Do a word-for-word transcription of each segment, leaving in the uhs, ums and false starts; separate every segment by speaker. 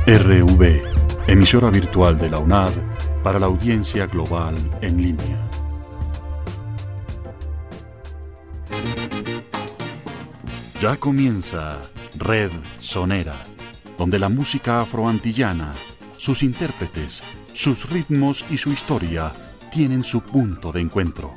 Speaker 1: R V, emisora virtual de la UNAD para la audiencia global en línea. Ya comienza Red Sonera, donde la música afroantillana, sus intérpretes, sus ritmos y su historia tienen su punto de encuentro.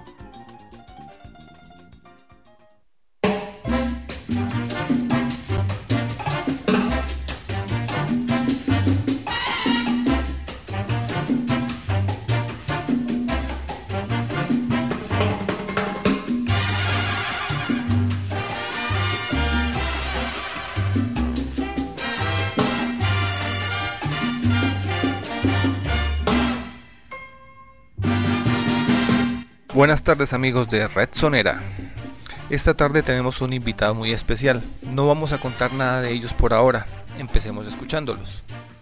Speaker 2: Buenas tardes amigos de Red Sonera. Esta tarde tenemos un invitado muy especial. No vamos a contar nada de ellos por ahora. Empecemos escuchándolos.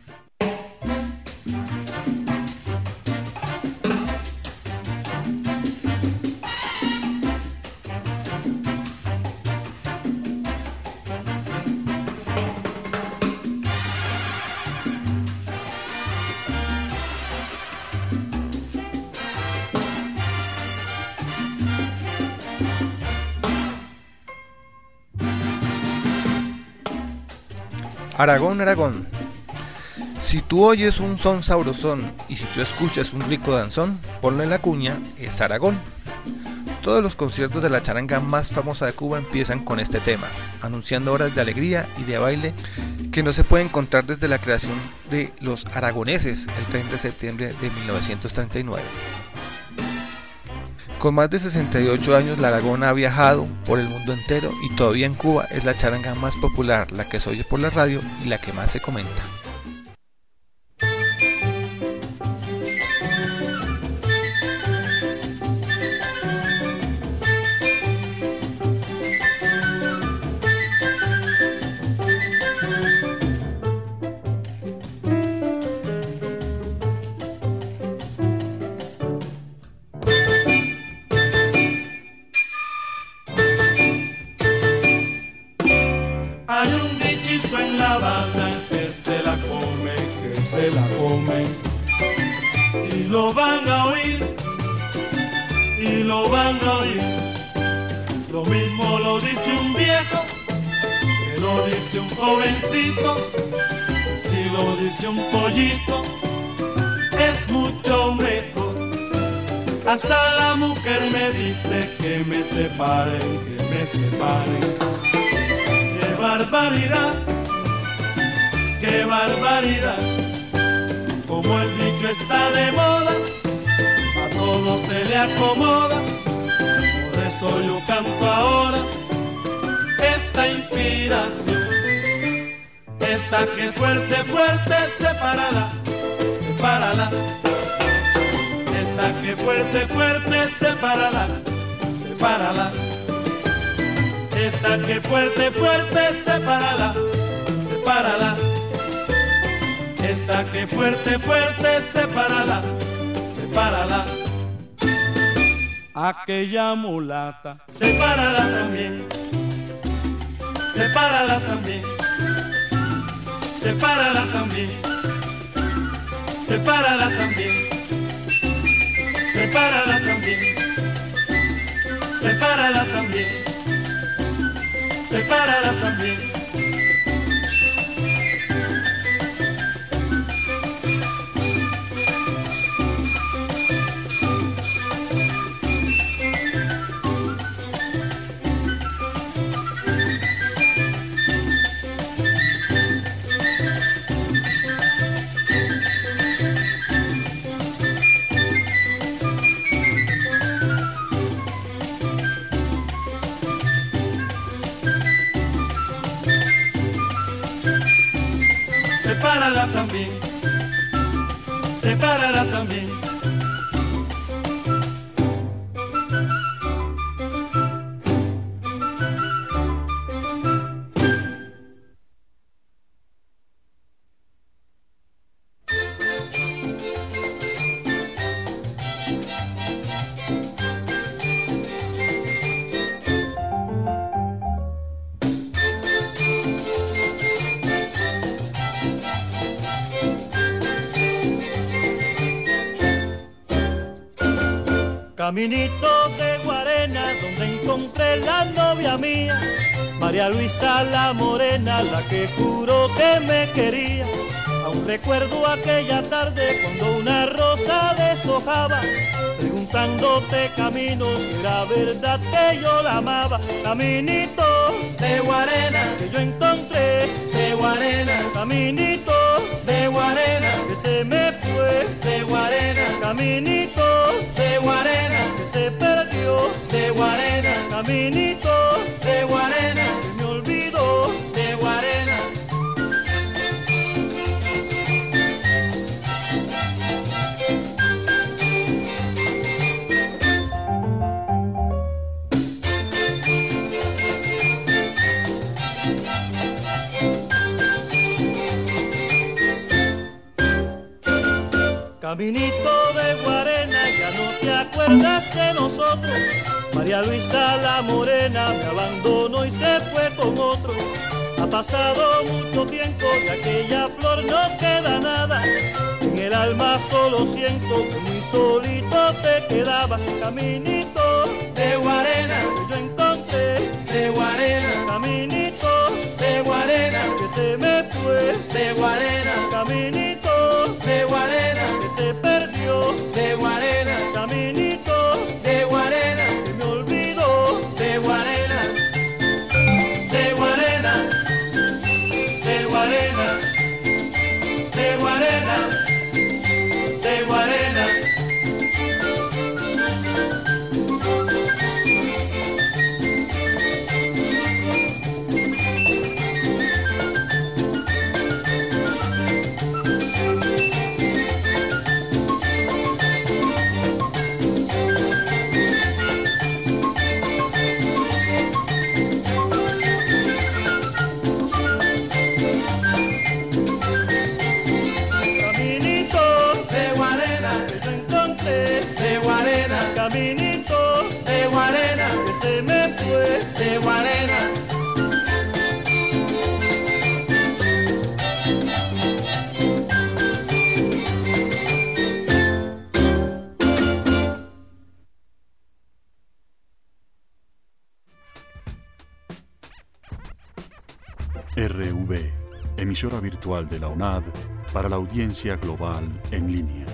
Speaker 2: Aragón, Aragón. Si tú oyes un son sabrosón y si tú escuchas un rico danzón, ponle la cuña, es Aragón. Todos los conciertos de la charanga más famosa de Cuba empiezan con este tema, anunciando horas de alegría y de baile que no se pueden contar desde la creación de los aragoneses el treinta de septiembre de mil novecientos treinta y nueve. Con más de sesenta y ocho años, la Aragona ha viajado por el mundo entero y todavía en Cuba es la charanga más popular, la que se oye por la radio y la que más se comenta.
Speaker 3: Hasta la mujer me dice que me separen, que me separen. ¡Qué barbaridad! ¡Qué barbaridad! Como el dicho está de moda, a todo se le acomoda. Por eso yo canto ahora esta inspiración. Esta que fuerte, fuerte, sepárala, sepárala. Esta que fuerte, fuerte, sepárala, sepárala. Esta que fuerte, fuerte, sepárala, sepárala. Esta que fuerte, fuerte, sepárala, sepárala. Aquella mulata, sepárala también, sepárala también, sepárala también, sepárala también. Sepárala también, sepárala también, sepárala también. Sepárala también, sepárala también. Caminito de Guarena, donde encontré la novia mía, María Luisa la morena, la que juró que me quería. Aún recuerdo aquella tarde cuando una rosa deshojaba, preguntándote camino si era verdad que yo la amaba. Caminito de Guarena, que yo encontré de Guarena, caminito de Guarena, que se me fue de Guarena, caminito de Guarena, que se perdió de Guarena, caminito de Guarena, que me olvidó de Guarena. Caminito de Guarena, ya no te acuerdas de nosotros. María Luisa la morena me abandonó y se fue con otro. Ha pasado mucho tiempo y aquella flor no queda nada. En el alma solo siento que muy solito te quedaba. Caminito de Guarena, que yo encontré de Guarena, caminito de Guarena, que se me fue de Guarena, caminito de Guarena, que se perdió de Guarena, caminito de Guarena, que me olvidó de Guarena, de Guarena, de Guarena, de Guarena, de Guarena. Caminito de Guarena, que se me fue de Guarena.
Speaker 1: R V, emisora virtual de la UNAD para la audiencia global en línea.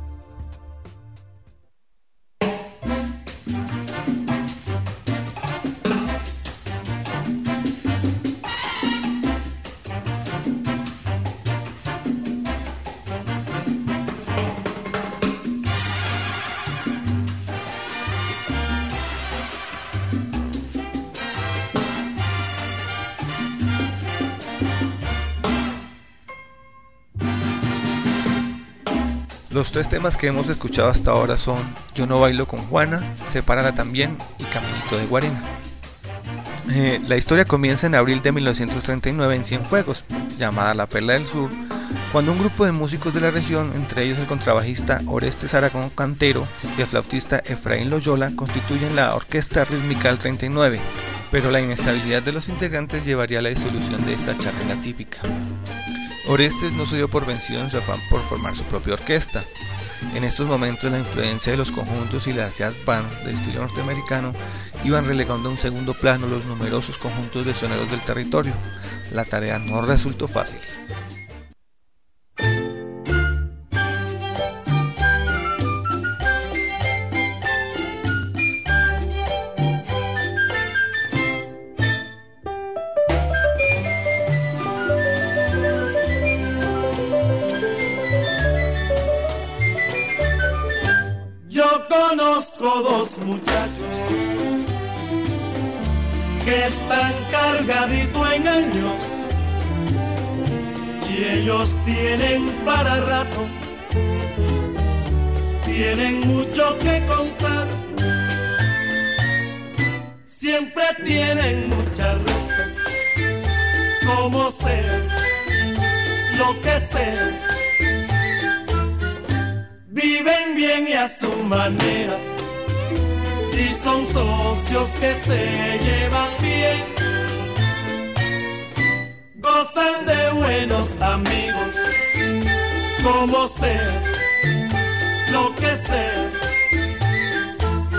Speaker 2: Los tres temas que hemos escuchado hasta ahora son Yo no bailo con Juana, Sepárala también y Caminito de Guarena. Eh, la historia comienza en abril de mil novecientos treinta y nueve en Cienfuegos, llamada La Perla del Sur, cuando un grupo de músicos de la región, entre ellos el contrabajista Orestes Aragón Cantero y el flautista Efraín Loyola, constituyen la Orquesta Rítmica del treinta y nueve, pero la inestabilidad de los integrantes llevaría a la disolución de esta charanga típica. Orestes no se dio por vencido en su afán por formar su propia orquesta. En estos momentos la influencia de los conjuntos y las jazz bands de estilo norteamericano iban relegando a un segundo plano los numerosos conjuntos de soneros del territorio. La tarea no resultó fácil.
Speaker 3: Conozco dos muchachos que están cargaditos en años y ellos tienen para rato, tienen mucho que contar, siempre tienen mucha ruta, como sea, lo que sea. Viven bien y a su manera, y son socios que se llevan bien, gozan de buenos amigos, como sea, lo que sea.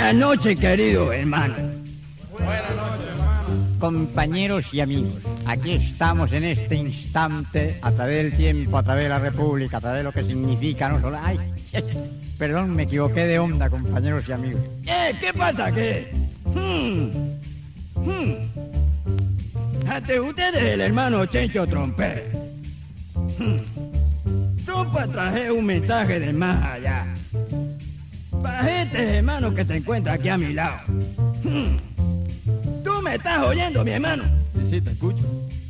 Speaker 4: Buenas noches, querido hermano.
Speaker 2: Buenas noches, hermano.
Speaker 5: Compañeros y amigos, aquí estamos en este instante, a través del tiempo, a través de la República, a través de lo que significa no solo... Ay, perdón, me equivoqué de onda, compañeros y amigos.
Speaker 4: Eh, ¿qué pasa? ¿Qué? Hmm. Hmm. Ante ustedes el hermano Chencho Trompé. Hmm. Tropa traje un mensaje del más allá. Para este hermano que te encuentra aquí a mi lado. Hmm. ¿Tú me estás oyendo, mi hermano?
Speaker 6: Sí, sí, te escucho.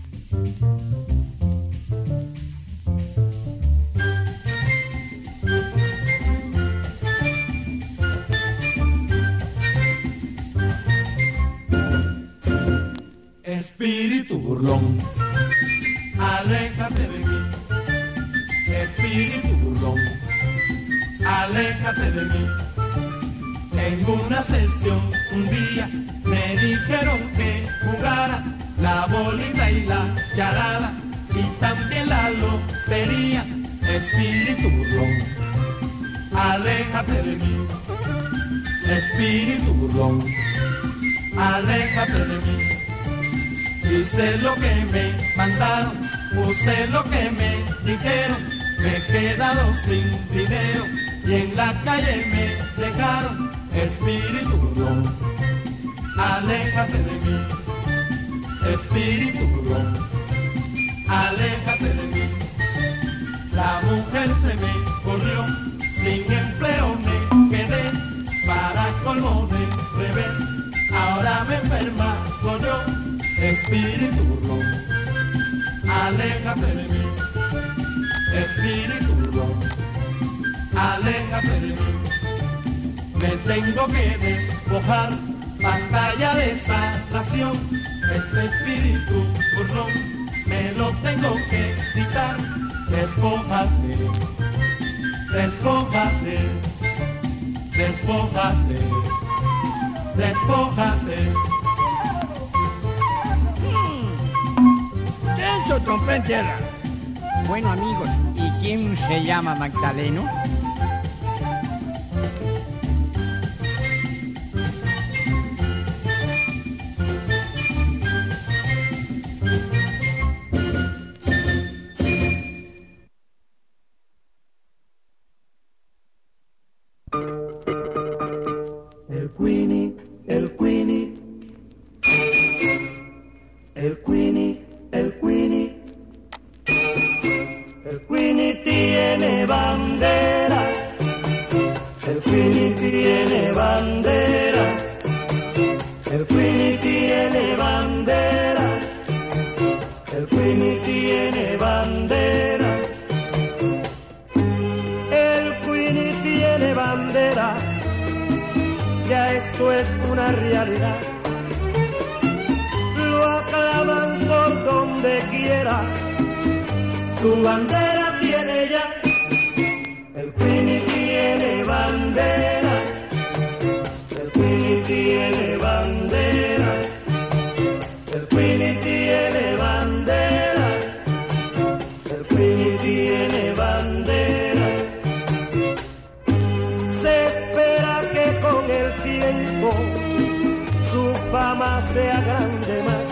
Speaker 3: Espíritu burlón, aléjate de mí. Espíritu burlón, aléjate de mí. En una sesión un día me dijeron que jugara la bolita y la charada y también la lotería. Espíritu burlón, aléjate de mí. Espíritu burlón, aléjate de mí. Hice lo que me mandaron, puse lo que me dijeron, me he quedado sin dinero y en la calle me dejaron. Espíritu burlón, aléjate de mí. Espíritu burlón, aléjate de mí. La mujer se me corrió, sin empleo me quedé, para colmo de revés, ahora me enferma yo. Espíritu burlón, aléjate de mí. Espíritu burlón, aléjate de mí. Me tengo que despojar, basta ya de esa nación. Este espíritu burlón me lo tengo que quitar. Despójate, despójate, despójate, despójate.
Speaker 4: Chencho Trompé en tierra.
Speaker 5: Bueno, amigos, ¿y quién se llama Magdaleno?
Speaker 3: El Queenie, el Queenie, el Queenie, el Queenie, el Queenie tiene bandera, el Queenie tiene bandera, el Queenie tiene bandera, el Queenie tiene bandera, el Queenie tiene bandera. Ya esto es una realidad, lo aclaman por donde quiera, su bandera tiene ya. El Queenie tiene bandera, el Queenie tiene bandera, el Queenie tiene bandera, el Queenie tiene bandera. Se espera que con el tiempo su fama sea grande más,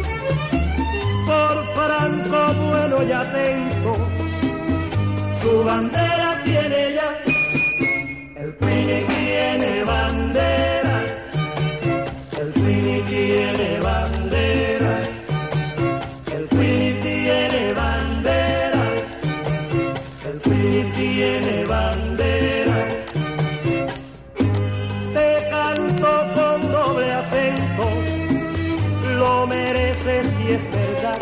Speaker 3: por franco, bueno y atento, su bandera tiene ya. El Queenie tiene bandera, el Queenie tiene bandera, el Queenie tiene bandera, el Queenie tiene bandera. Te canto con doble acento, lo mereces y es verdad.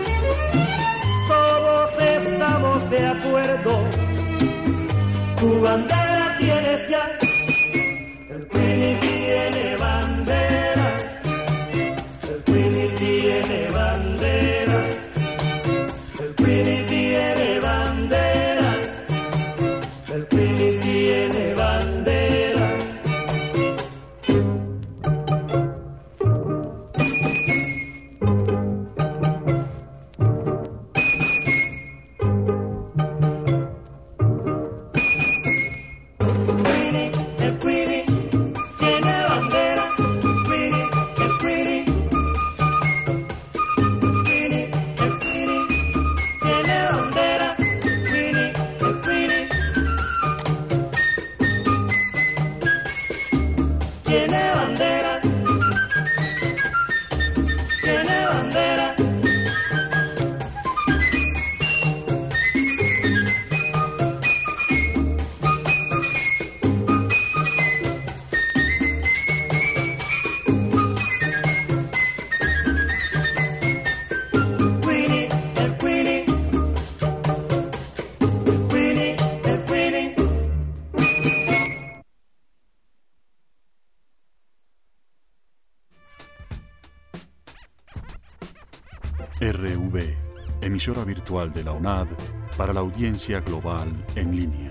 Speaker 3: Todos estamos de acuerdo, tu bandera tienes ya. El Queenie tiene bandera, el Queenie tiene bandera, el Queenie tiene bandera, el Queenie tiene bandera.
Speaker 1: R V, emisora virtual de la U N A D para la audiencia global en línea.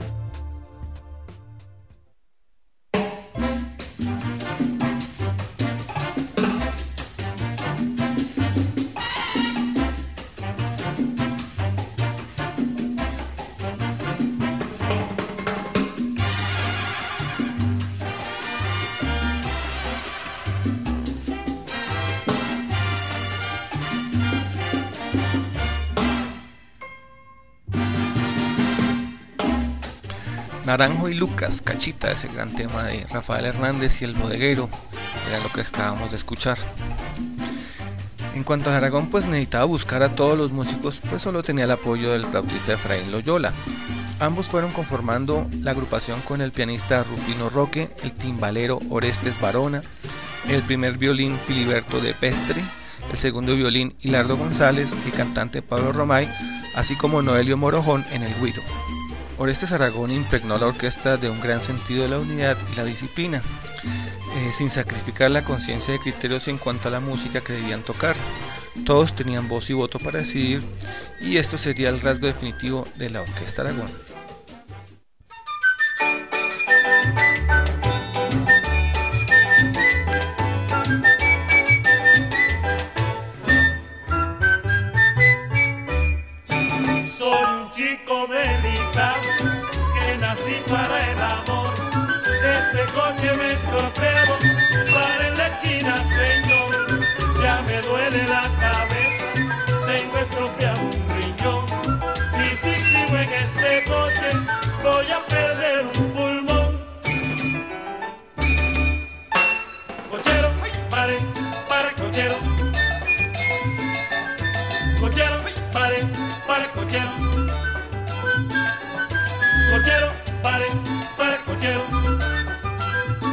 Speaker 2: Naranjo y Lucas, Cachita, ese gran tema de Rafael Hernández y el bodeguero, era lo que acabamos de escuchar. En cuanto a Aragón, pues necesitaba buscar a todos los músicos, pues solo tenía el apoyo del flautista Efraín Loyola. Ambos fueron conformando la agrupación con el pianista Rufino Roque, el timbalero Orestes Barona, el primer violín Filiberto de Pestre, el segundo violín Hilardo González, el cantante Pablo Romay, así como Noelio Morojón en el güiro. Orestes Aragón impregnó la orquesta de un gran sentido de la unidad y la disciplina, eh, sin sacrificar la conciencia de criterios en cuanto a la música que debían tocar. Todos tenían voz y voto para decidir, y esto sería el rasgo definitivo de la Orquesta Aragón.
Speaker 3: Para el amor, este coche me estropeó, para en la esquina, señor, ya me duele la cabeza, tengo estropeado un riñón, y si sigo en este coche, voy a perder un pulmón. Cochero, pare, pare, cochero. Cochero, pare, pare, cochero. Cochero, pare, pare, cochero.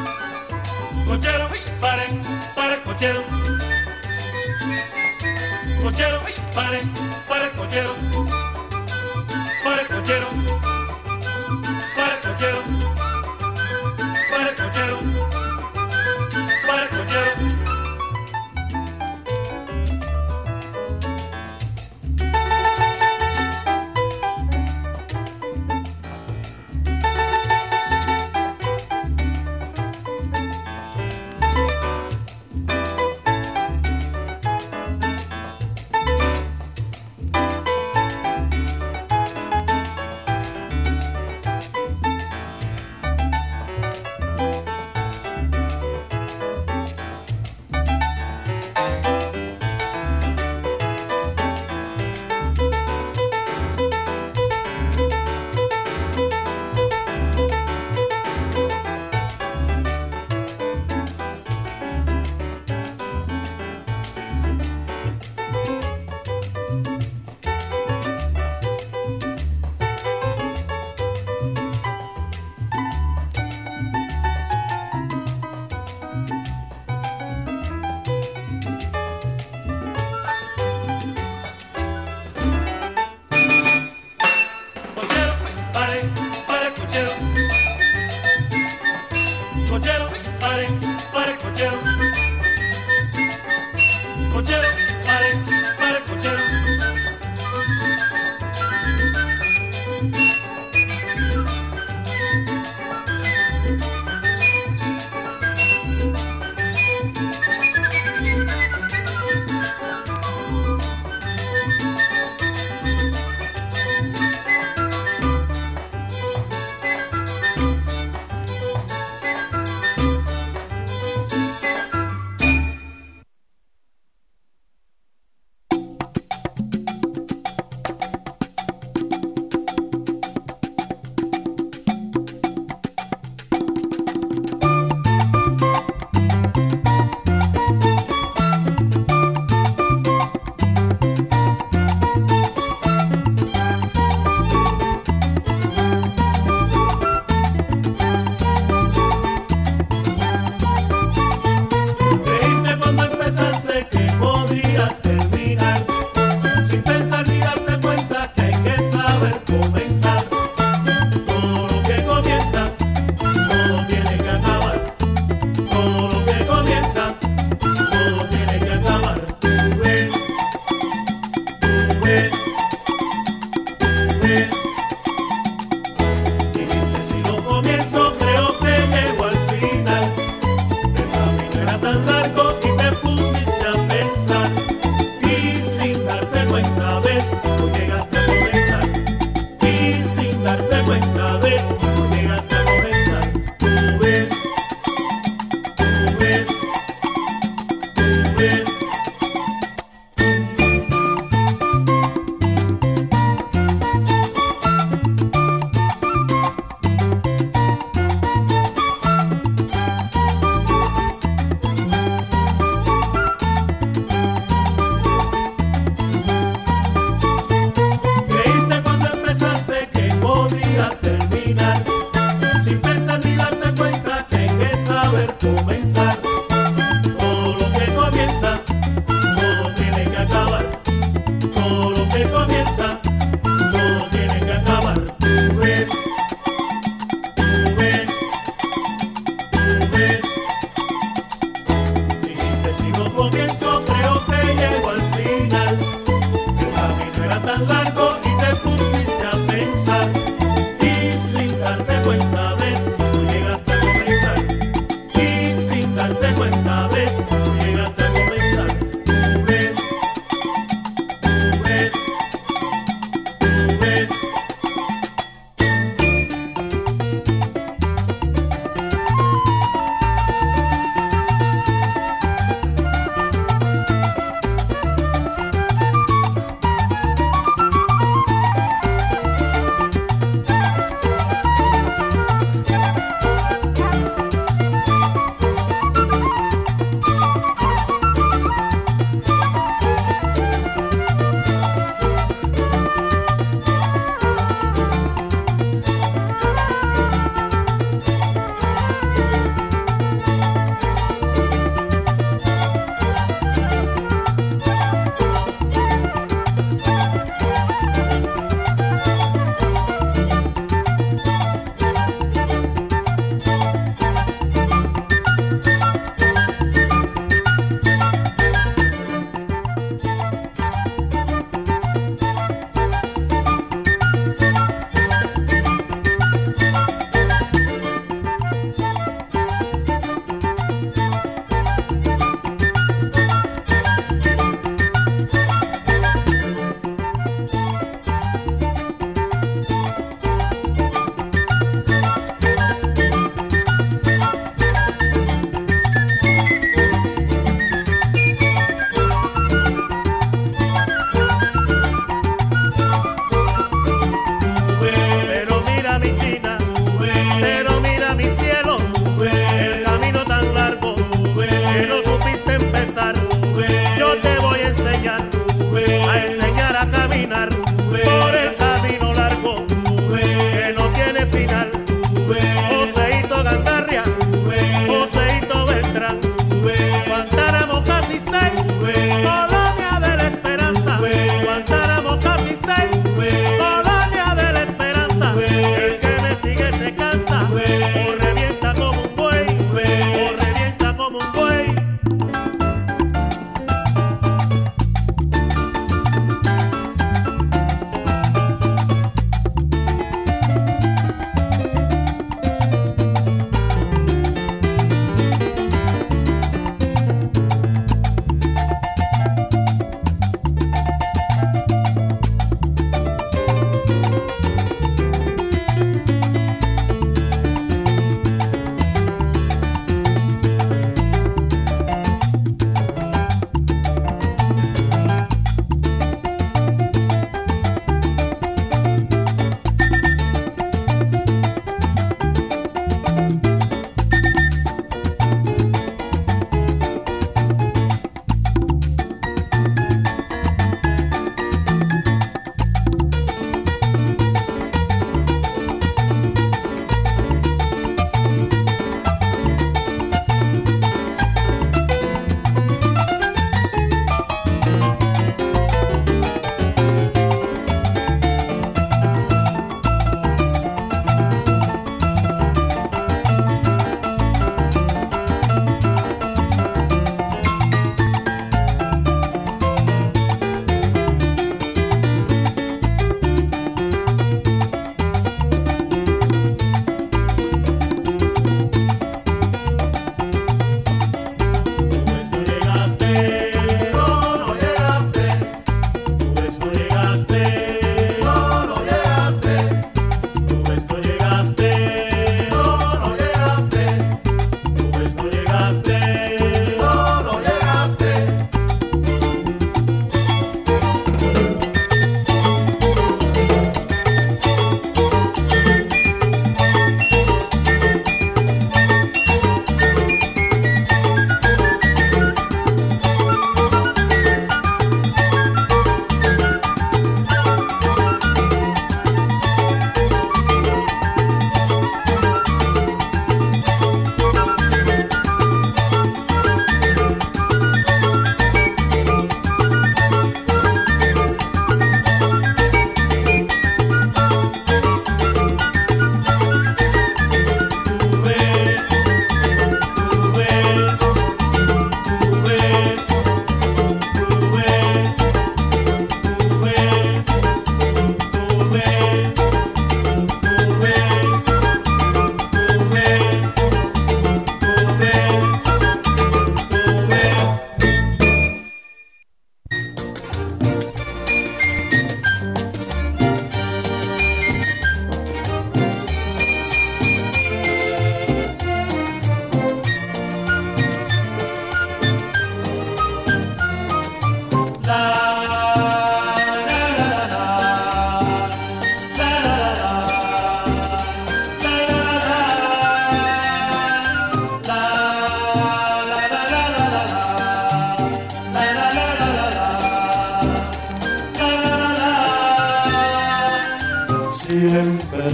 Speaker 3: buen cabeza, no llegaste a comenzar. Tú ves, tú ves, tú ves. Creíste cuando empezaste que podías terminar.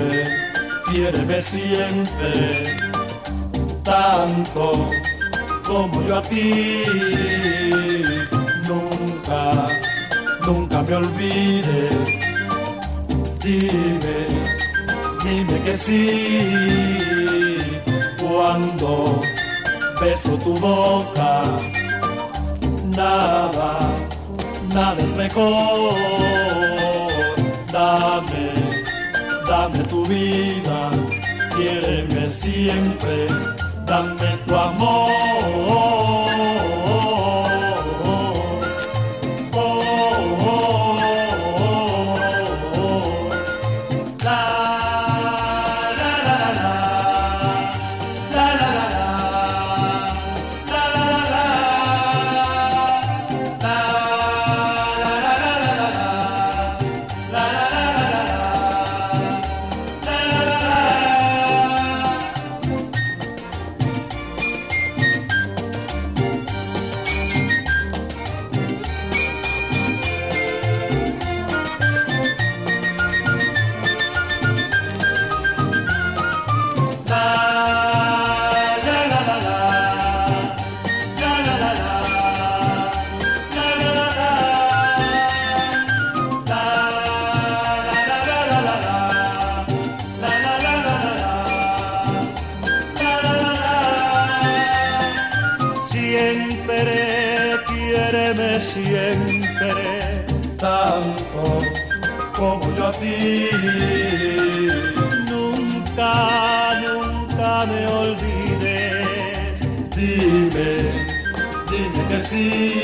Speaker 3: Quiéreme, quiéreme siempre, tanto como yo a ti. Nunca, nunca me olvides. Dime, dime que sí. Cuando beso tu boca, nada, nada es mejor. Dame, dame tu vida, quiéreme siempre, dame tu amor. Siempre, tanto como yo a ti. Nunca, nunca me olvides. Dime, dime que sí.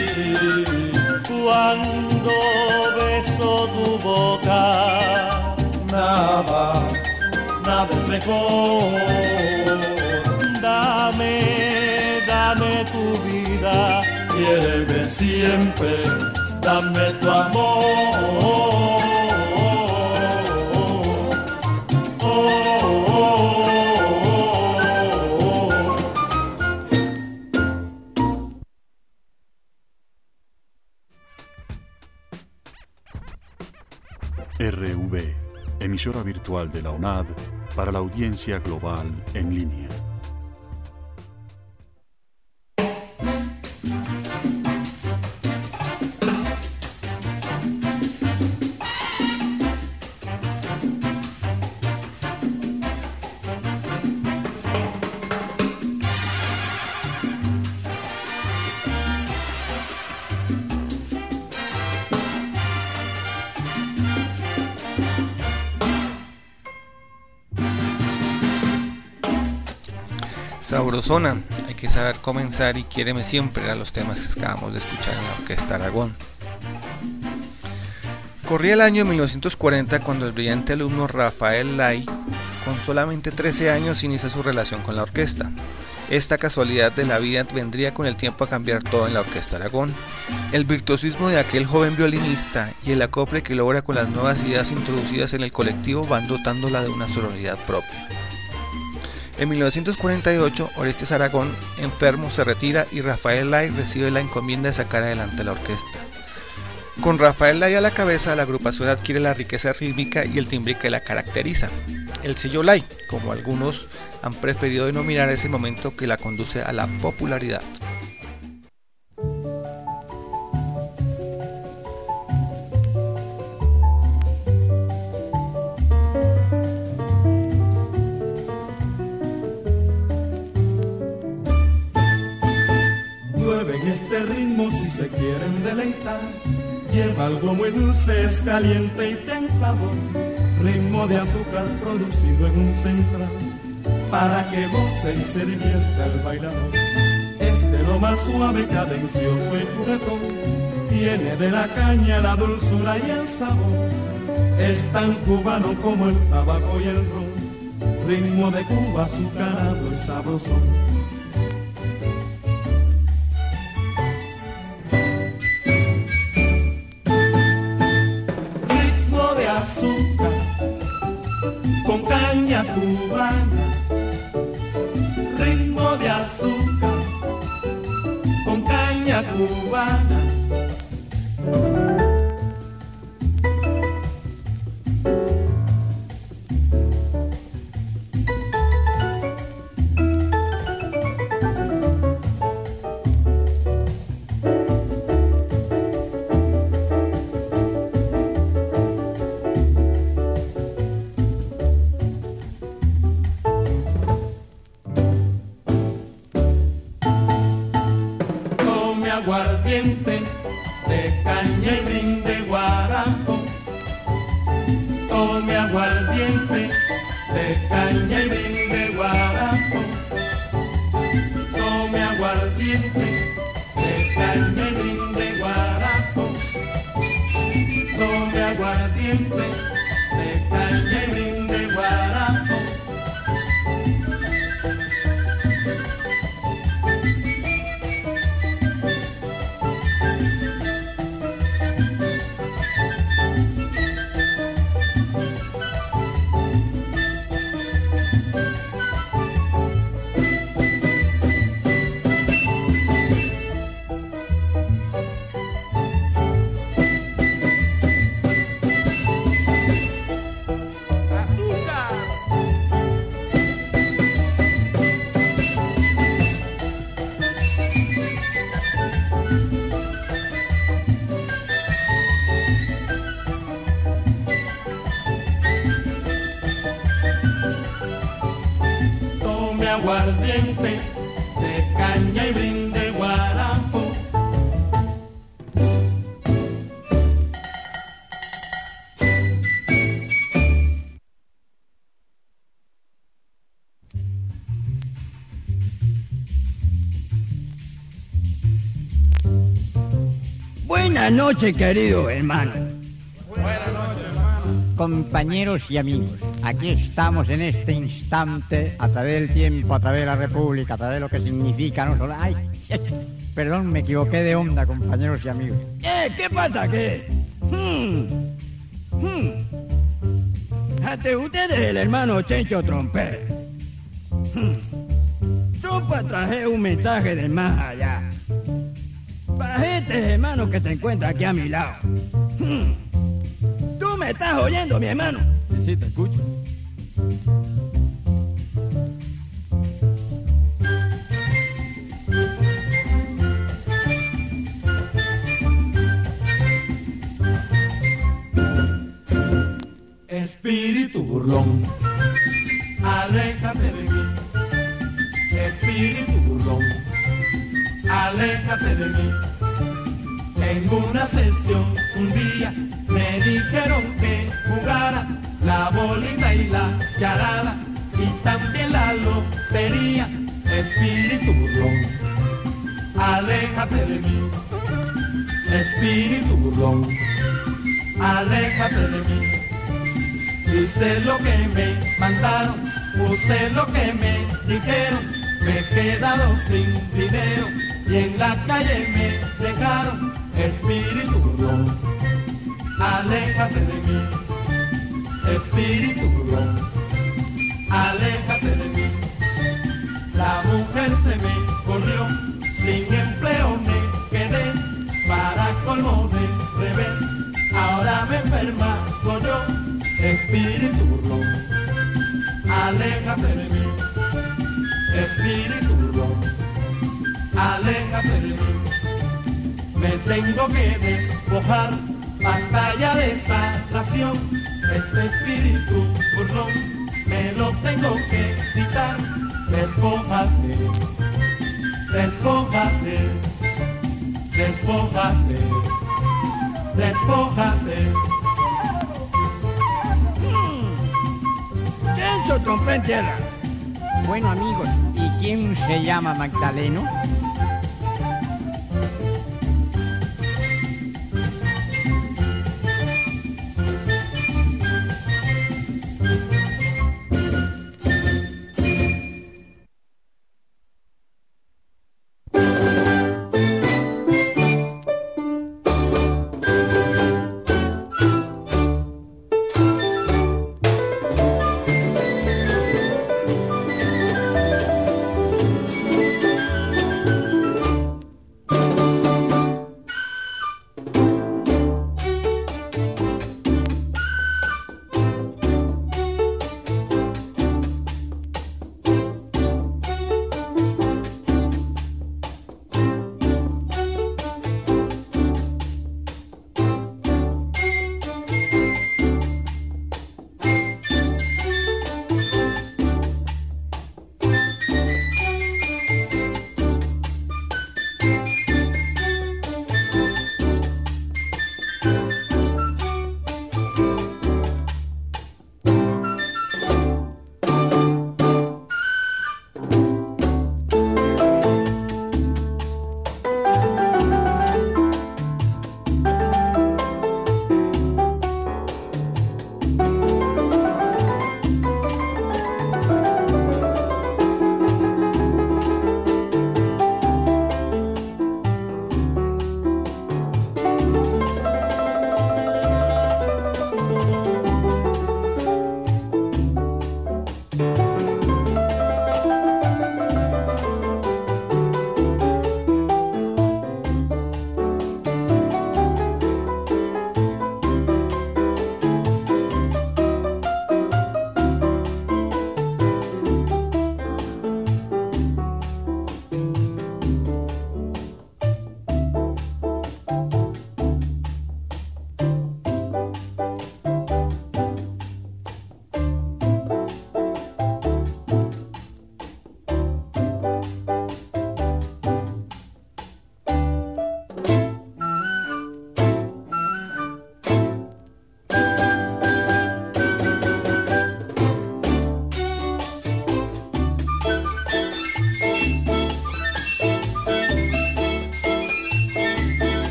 Speaker 3: Cuando beso tu boca, nada, nada es mejor. Dame, dame tu vida, quiéreme siempre, dame tu amor. Oh, oh, oh, oh.
Speaker 1: R V, emisora virtual de la UNAD para la audiencia global en línea.
Speaker 2: Sabrosona, hay que saber comenzar y quiéreme siempre, eran los temas que acabamos de escuchar en la Orquesta Aragón. Corría el año mil novecientos cuarenta cuando el brillante alumno Rafael Lay, con solamente trece años, inicia su relación con la orquesta. Esta casualidad de la vida vendría con el tiempo a cambiar todo en la Orquesta Aragón. El virtuosismo de aquel joven violinista y el acople que logra con las nuevas ideas introducidas en el colectivo van dotándola de una sonoridad propia. En mil novecientos cuarenta y ocho, Orestes Aragón, enfermo, se retira y Rafael Lay recibe la encomienda de sacar adelante la orquesta. Con Rafael Lay a la cabeza, la agrupación adquiere la riqueza rítmica y el timbre que la caracteriza. El sello Lay, como algunos han preferido denominar ese momento que la conduce a la popularidad.
Speaker 3: Lleva algo muy dulce, es caliente y tentador, ritmo de azúcar producido en un central, para que goce y se divierta el bailador. Este lo más suave, cadencioso y juguetón, tiene de la caña la dulzura y el sabor, es tan cubano como el tabaco y el ron, ritmo de Cuba azucarado y sabrosón. Con caña cubana, ritmo de azúcar, con caña cubana. aguardiente de caña y brinde guarapo. Tome aguardiente de caña y brinde guarapo. Tome aguardiente de caña y brinde guarapo. Tome aguardiente de caña y brinde guarapo. Aguardiente de caña y brinde guarapo.
Speaker 4: Buenas noches, querido hermano.
Speaker 2: Buenas noches, hermano.
Speaker 5: Compañeros y amigos, aquí estamos en este instante, a través del tiempo, a través de la República, a través de lo que significa no solo... Ay, perdón, me equivoqué de onda, compañeros y amigos.
Speaker 4: Eh, ¿qué pasa? ¿Qué? Hmm. Hmm. Ante ustedes el hermano Chencho Trompé. Hmm. Trompa traje un mensaje del más allá. Para este hermano que se encuentra aquí a mi lado. Hmm. ¿Tú me estás oyendo, mi hermano?
Speaker 6: Sí, sí, te escucho.
Speaker 3: Espíritu burlón, aléjate de mí. Espíritu burlón, aléjate de mí. En una sesión un día me dijeron que jugara la bolita y la charada y también la lotería. Espíritu burlón, aléjate de mí. Espíritu burlón, aléjate de mí. Hice lo que me mandaron, usé lo que me dijeron, me he quedado sin dinero y en la calle me dejaron. Espíritu burlón, aléjate de mí. Espíritu burlón, aléjate de mí. La mujer se me corrió, sin empleo me quedé, para colmo de revés, ahora me enferma yo. Espíritu burlón, aléjate de mí. Espíritu burlón, aléjate de mí. Me tengo que despojar, basta ya de esa nación. Este espíritu burlón me lo tengo que quitar. Despójate, despójate, despójate, despójate.
Speaker 4: Chencho Trompé en tierra.
Speaker 5: Bueno, amigos, ¿y quién se llama Magdaleno?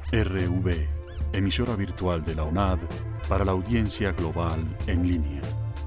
Speaker 1: R V, emisora virtual de la UNAD para la audiencia global en línea.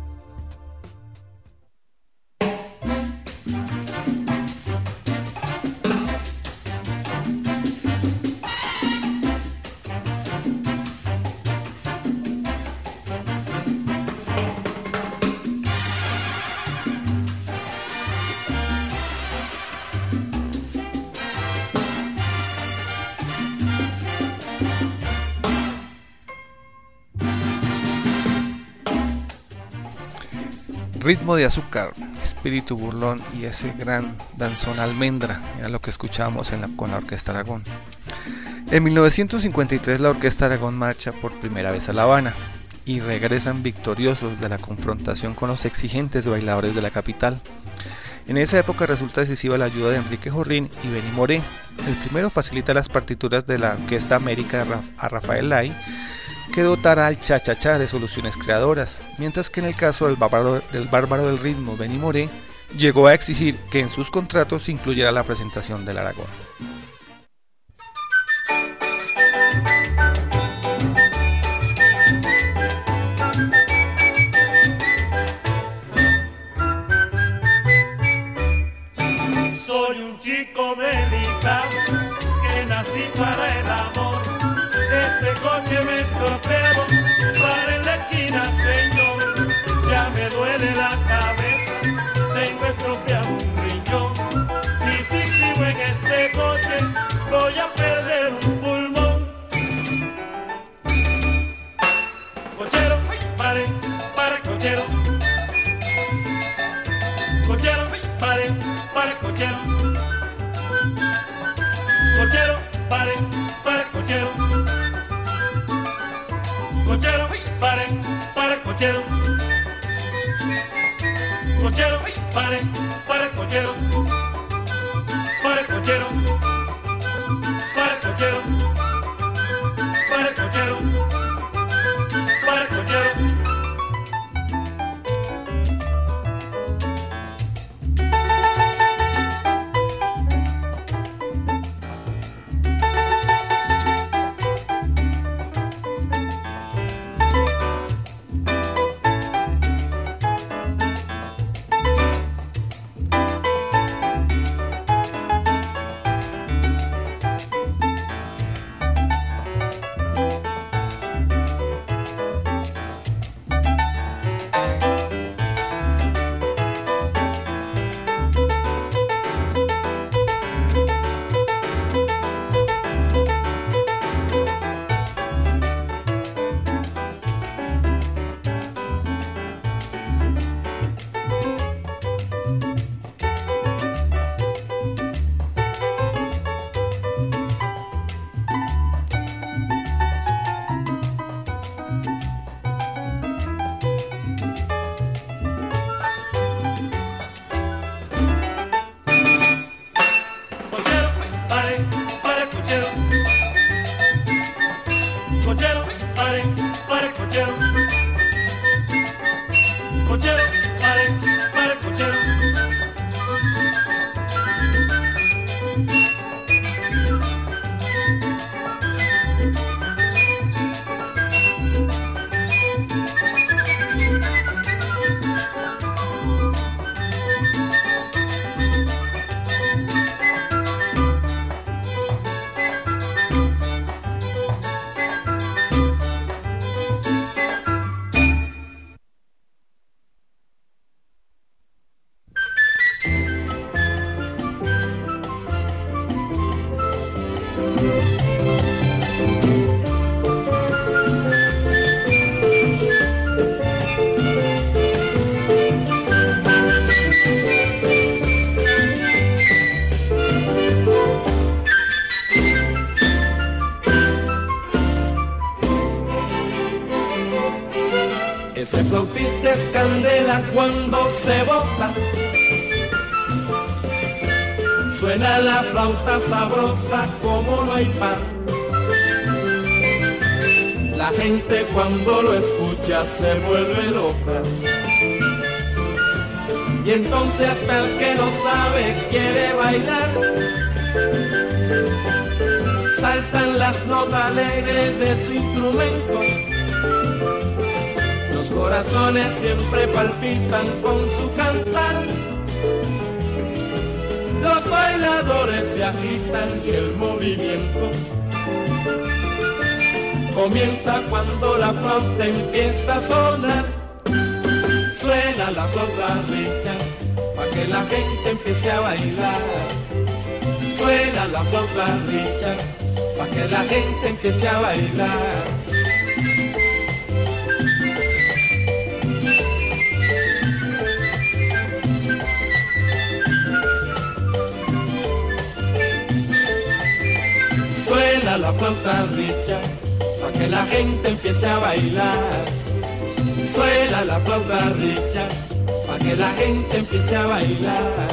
Speaker 2: Ritmo de azúcar, espíritu burlón y ese gran danzón almendra, era lo que escuchábamos en la, con la Orquesta Aragón. En mil novecientos cincuenta y tres la Orquesta Aragón marcha por primera vez a La Habana y regresan victoriosos de la confrontación con los exigentes bailadores de la capital. En esa época resulta decisiva la ayuda de Enrique Jorrín y Benny Moré. El primero facilita las partituras de la Orquesta América a Rafael Lai, que dotará al cha-cha-cha de soluciones creadoras, mientras que en el caso del bárbaro del, bárbaro del ritmo Benny Moré, llegó a exigir que en sus contratos se incluyera la presentación del Aragón.
Speaker 3: Soy un chico delicado que nací para el amor. Este coche me estropeo, para en la esquina, señor. Ya me duele la cabeza, tengo estropeado un riñón. Y si sigo en este coche, voy a perder un pulmón. Cochero, pare, pare, cochero. Cochero, pare, pare, cochero. Cochero, pare, pare, cochero. Cochero, pare, pare, cochero. Cochero, pare, pare, cochero. Pare, cochero. Pare, cochero. Pare, cochero. Pare, cochero.
Speaker 6: Ese flautista es candela cuando se bota. Suena la flauta sabrosa como no hay par. La gente cuando lo escucha se vuelve loca. Y entonces hasta el que no sabe quiere bailar. resaltan las notas alegres de su instrumento. Los corazones siempre palpitan con su cantar. Los bailadores se agitan y el movimiento comienza cuando la flauta empieza a sonar. Suena la flauta rica pa' que la gente empiece a bailar. Suena la flauta rica pa' que la gente empiece a bailar. Suena la flauta rica pa' que la gente empiece a bailar. Suena la flauta rica pa' que la gente empiece a bailar.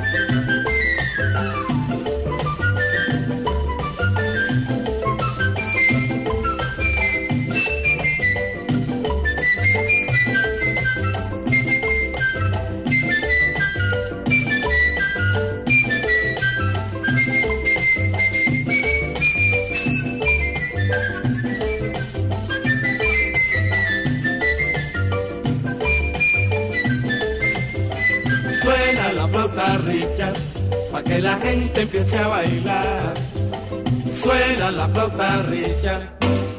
Speaker 6: Pa' que la gente empiece a bailar. Suena la flauta rica.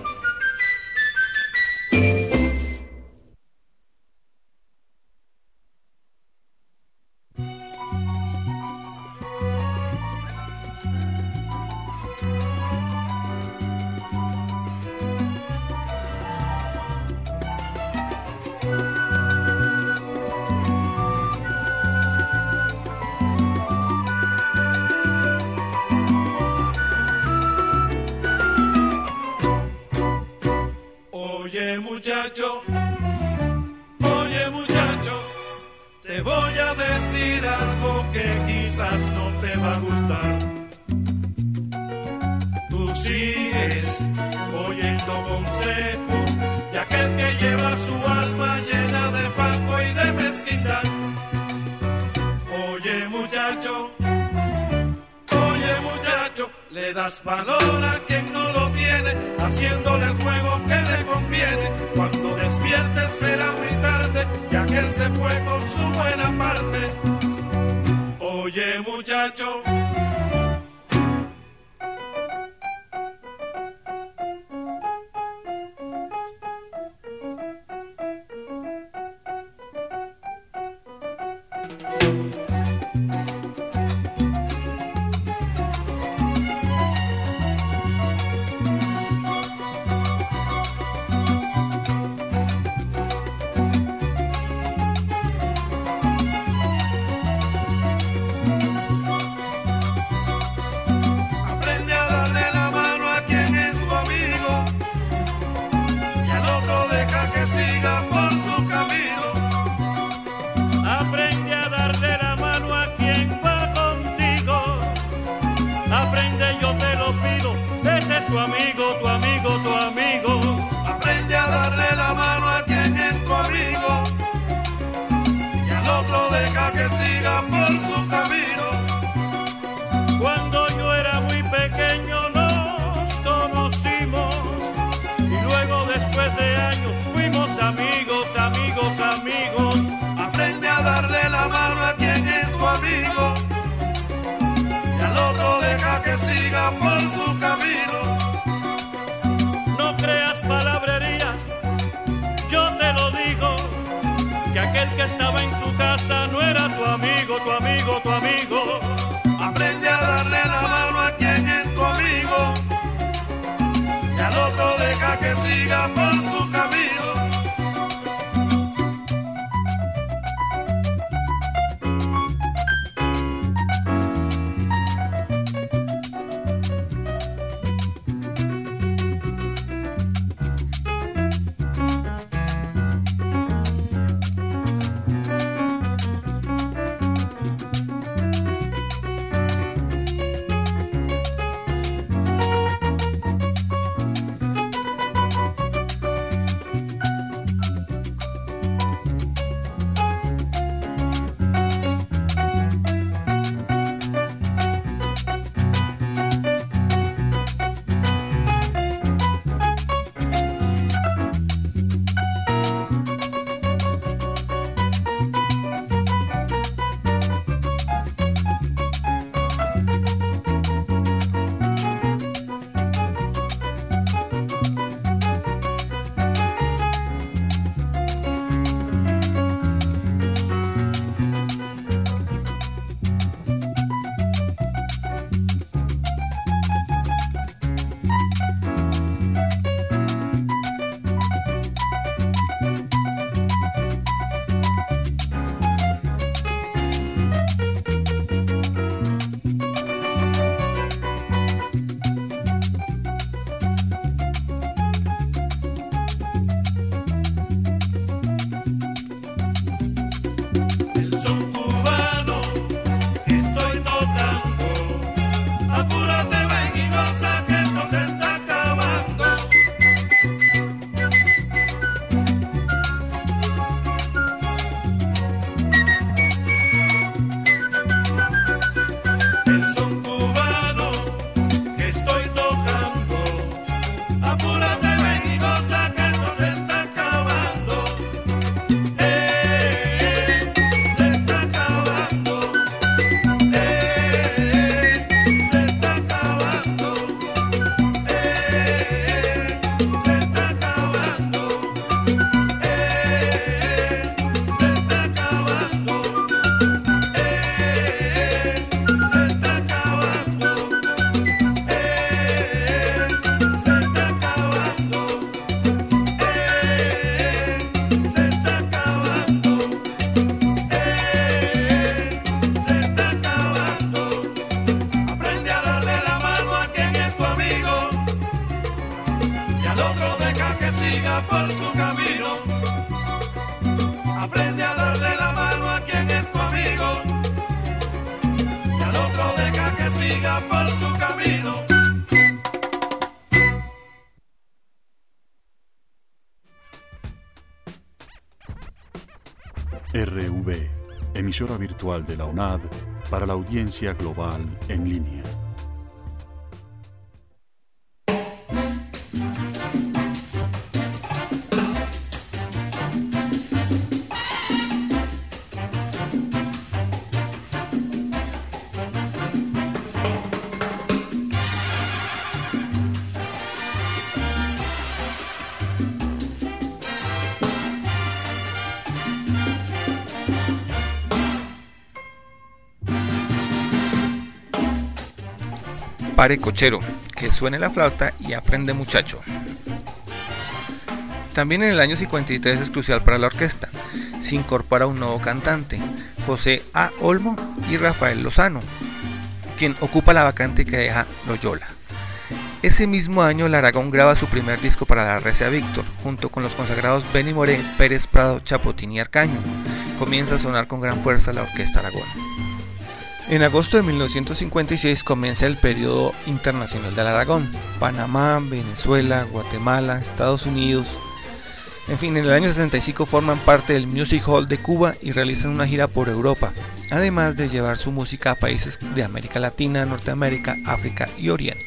Speaker 3: Muchacho, oye muchacho, te voy a decir algo que quizás no te va a gustar. Tú sigues oyendo consejos de aquel que lleva su alma llena de fango y de mezquindad. Oye muchacho, oye muchacho, le das valor a quien no lo tiene, haciéndole el juego que le conviene. Cuando despiertes será muy tarde, ya que él se fue con su buena parte. Oye muchacho,
Speaker 6: siga por su camino. Aprende a darle la mano a quien es tu amigo y al otro deja que siga por su camino.
Speaker 1: R V, emisora virtual de la UNAD para la audiencia global en línea.
Speaker 2: Pare cochero, que suene la flauta y aprende muchacho. También en el año cincuenta y tres es crucial para la orquesta. Se incorpora un nuevo cantante, José A. Olmo y Rafael Lozano, quien ocupa la vacante que deja Loyola. Ese mismo año Laragón graba su primer disco para la R C A Víctor, junto con los consagrados Benny Moré, Pérez Prado, Chapotín y Arcaño. Comienza a sonar con gran fuerza la Orquesta Aragón. En agosto de mil novecientos cincuenta y seis comienza el periodo internacional del Aragón. Panamá, Venezuela, Guatemala, Estados Unidos. En fin, en el año sesenta y cinco forman parte del Music Hall de Cuba y realizan una gira por Europa, además de llevar su música a países de América Latina, Norteamérica, África y Oriente.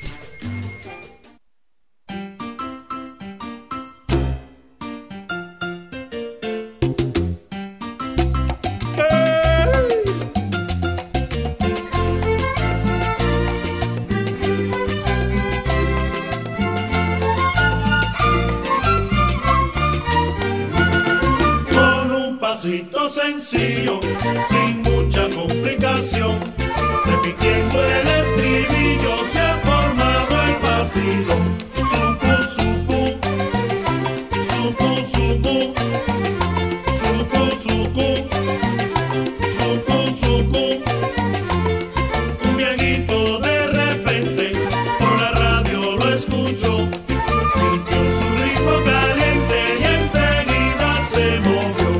Speaker 3: Sencillo, sin mucha complicación, repitiendo el estribillo se ha formado el vacilo. Suku, suku, suku, suku, suku, suku, suku, suku. Un viejito de repente por la radio lo escuchó, sintió su ritmo caliente y enseguida se movió.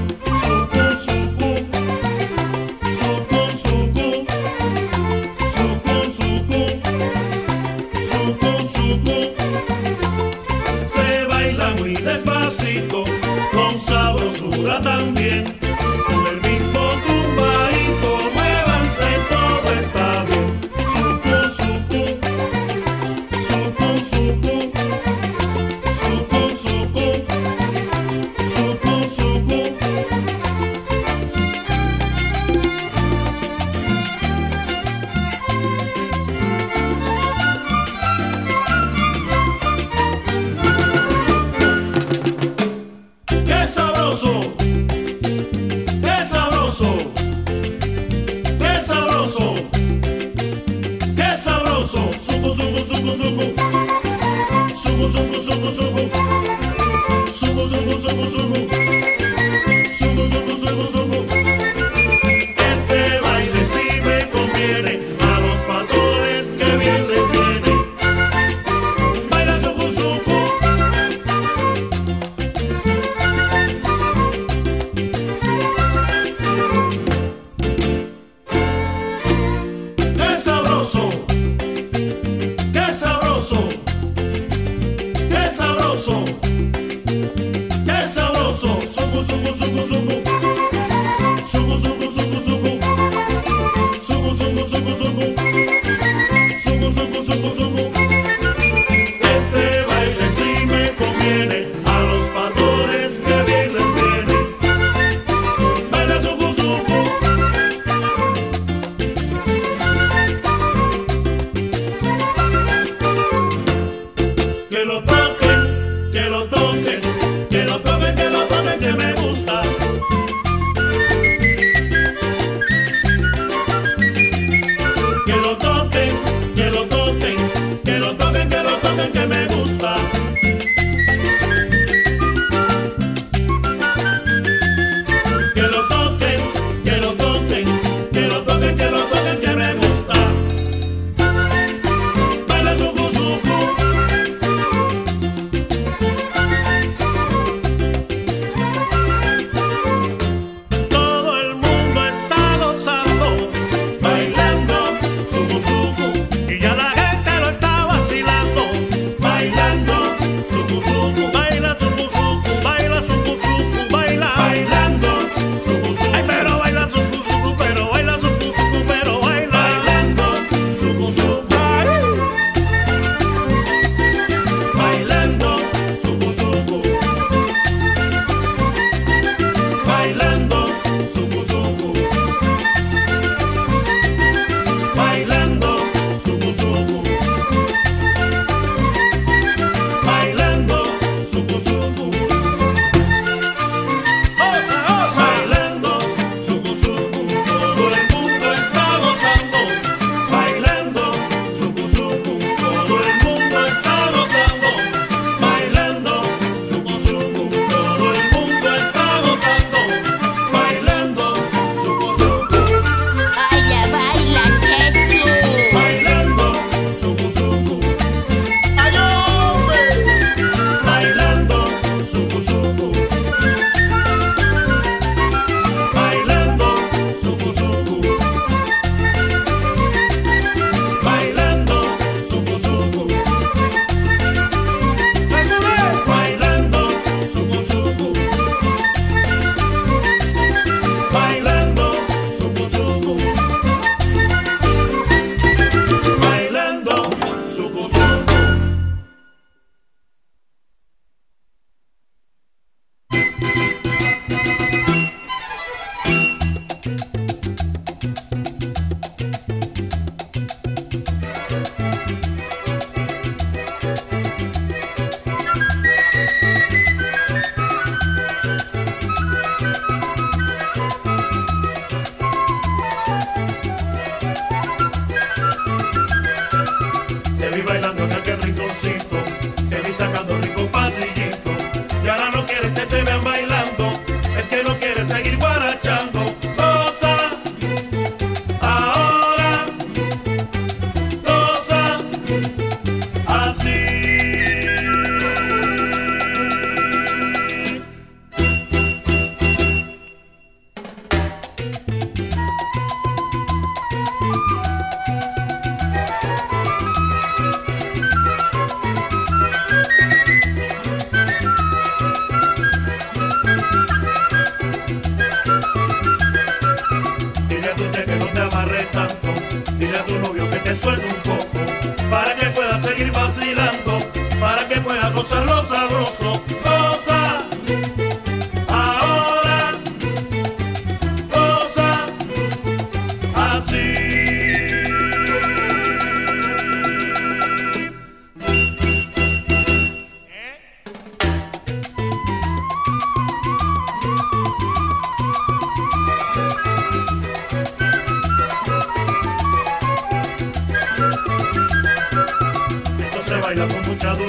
Speaker 3: También con el mismo tumbaito, muévanse, todo está bien. Suku, suku, suku, suku, suku, suku, suku, suku. ¡Qué sabroso! ¡Qué sabroso! ¡Qué sabroso! ¡Qué sabroso! Suku, suku, suku, suku. Suku, suku, suku, suku. Suku, suku, suku, suku. Suku, suku, suku, suku. Este baile sí me conviene a los pastores que bien les viene. Baila suku, suku. ¡Qué sabroso! ¡Qué sabroso! ¡Qué sabroso! ¡Qué sabroso! Suku, suku, suku, suku. Suku, suku, suku, suku. Suku, suku, suku, suku. Suku, suku, suku, suku. Este baile sí me conviene a los pastores que bien les viene. Baila suku, suku. Que lo toquen, que lo toquen, que lo toquen, que lo toquen, que me gusta. Que lo toquen, que lo toquen, que lo toquen, que lo toquen, que me gusta. Que lo toquen, que lo toquen, que lo toquen, que lo toquen, que me gusta. Baila suku, suku.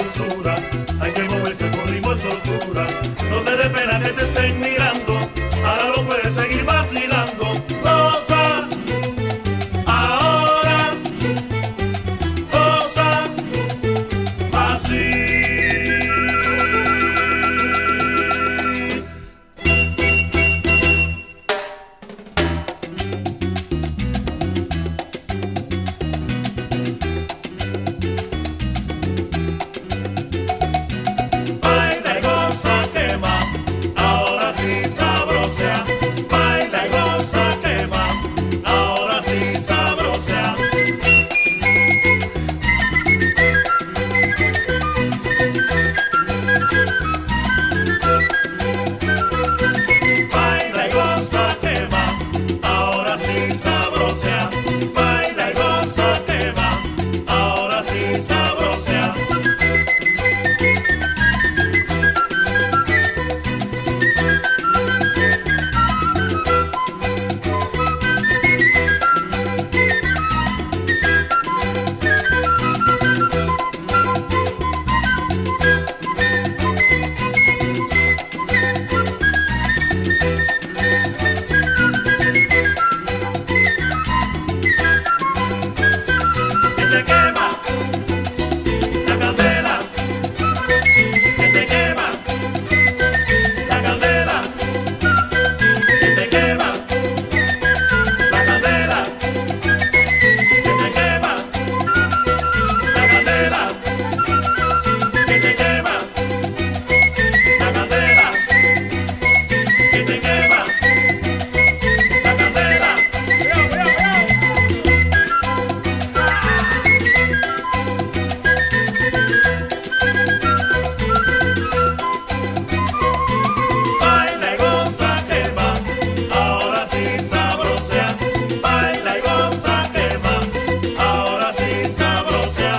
Speaker 3: dulzura, hay que moverse con ritmo y soltura. No te dé pena que te estén mirando, ahora lo puedes seguir vacilando. Goza, ahora, goza, así. Baila y goza, quema, ahora sí sabrosea. Baila y goza, quema, ahora sí sabrosea. Baila y goza, quema, ahora sí sabrosea. Baila y goza, quema, ahora sí sabrosea. Que te quema la candela, que te quema la candela, que te quema la candela, que te quema la candela, que te quema la candela, que te quema la candela. Baila y goza, quema, ahora sí sabrosea. Baila y goza, quema, ahora sí sabrosea.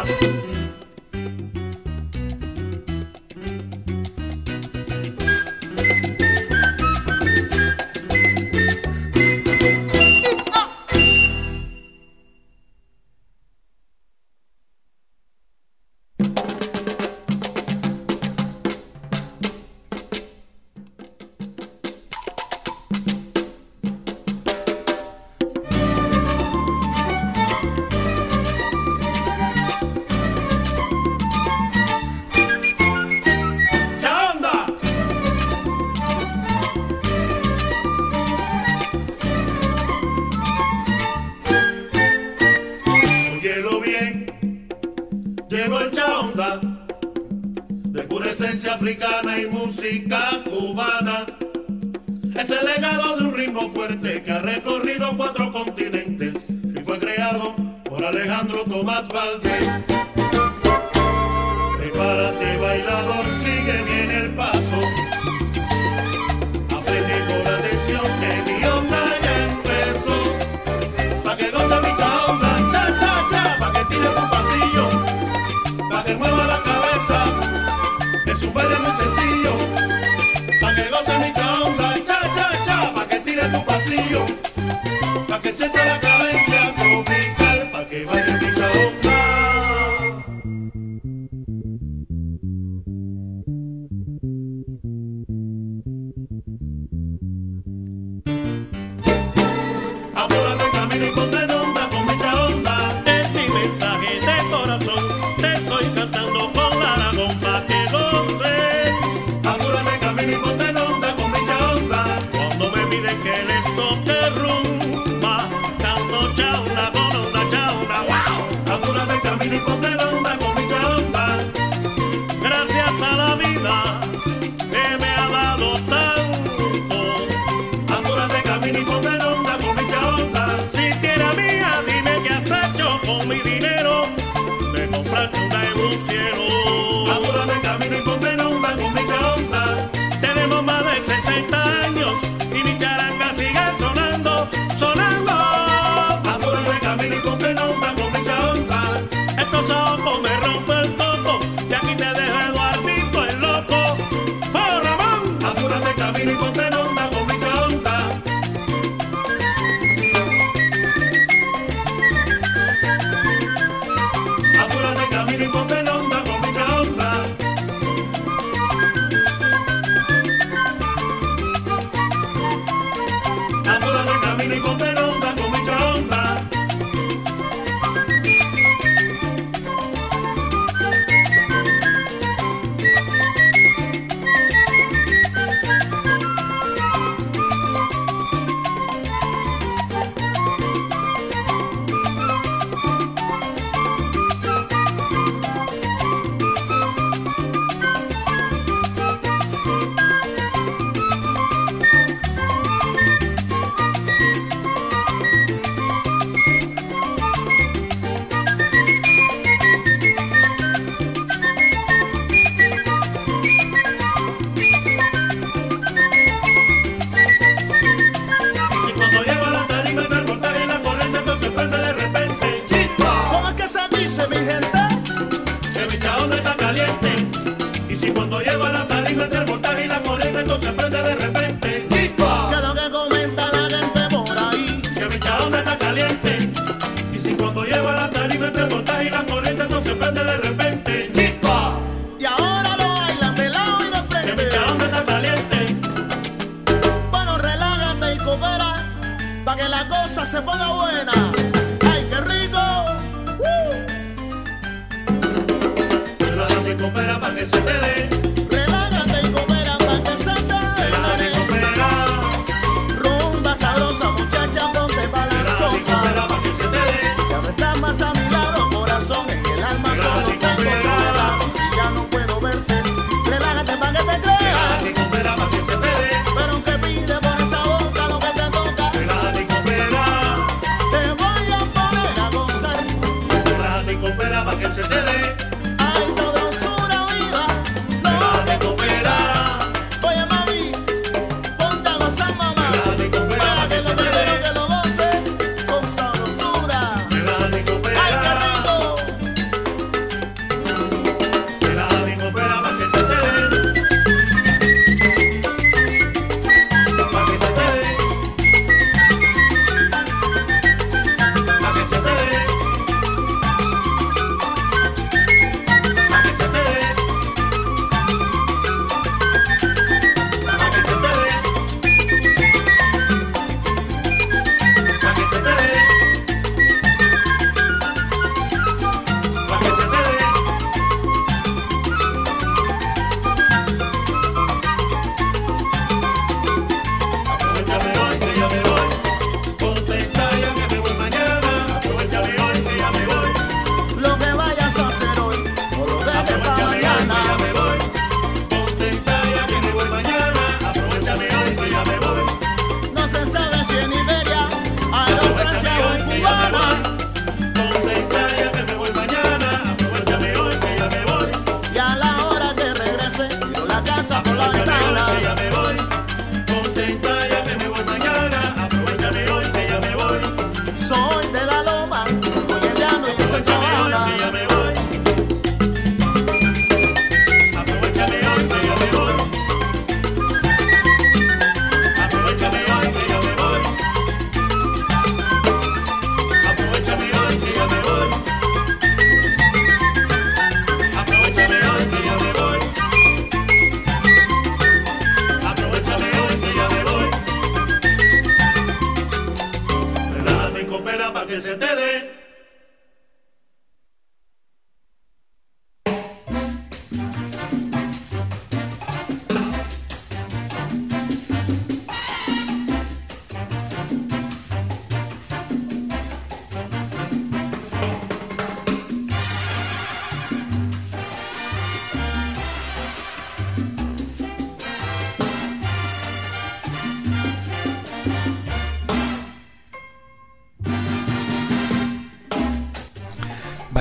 Speaker 3: ¡Chaonda! Óyelo bien, llegó el chaonda, de pura esencia africana y música cubana. Es el legado de un ritmo fuerte que ha recorrido cuatro continentes y fue creado por Alejandro Tomás Valdés. Prepárate, bailador, sigue bien el paso. Aprende con atención que mi onda ya empezó. Pa' que goza mi chaonda, cha, cha, cha, pa' que tire tu pasillo, pa' que mueva la cabeza, es un baile muy sencillo. Pa' que goce mi chaonda, cha, cha, cha, pa' que tire tu pasillo, pa' que sienta la cadencia tropical, pa' que baile mi chaonda.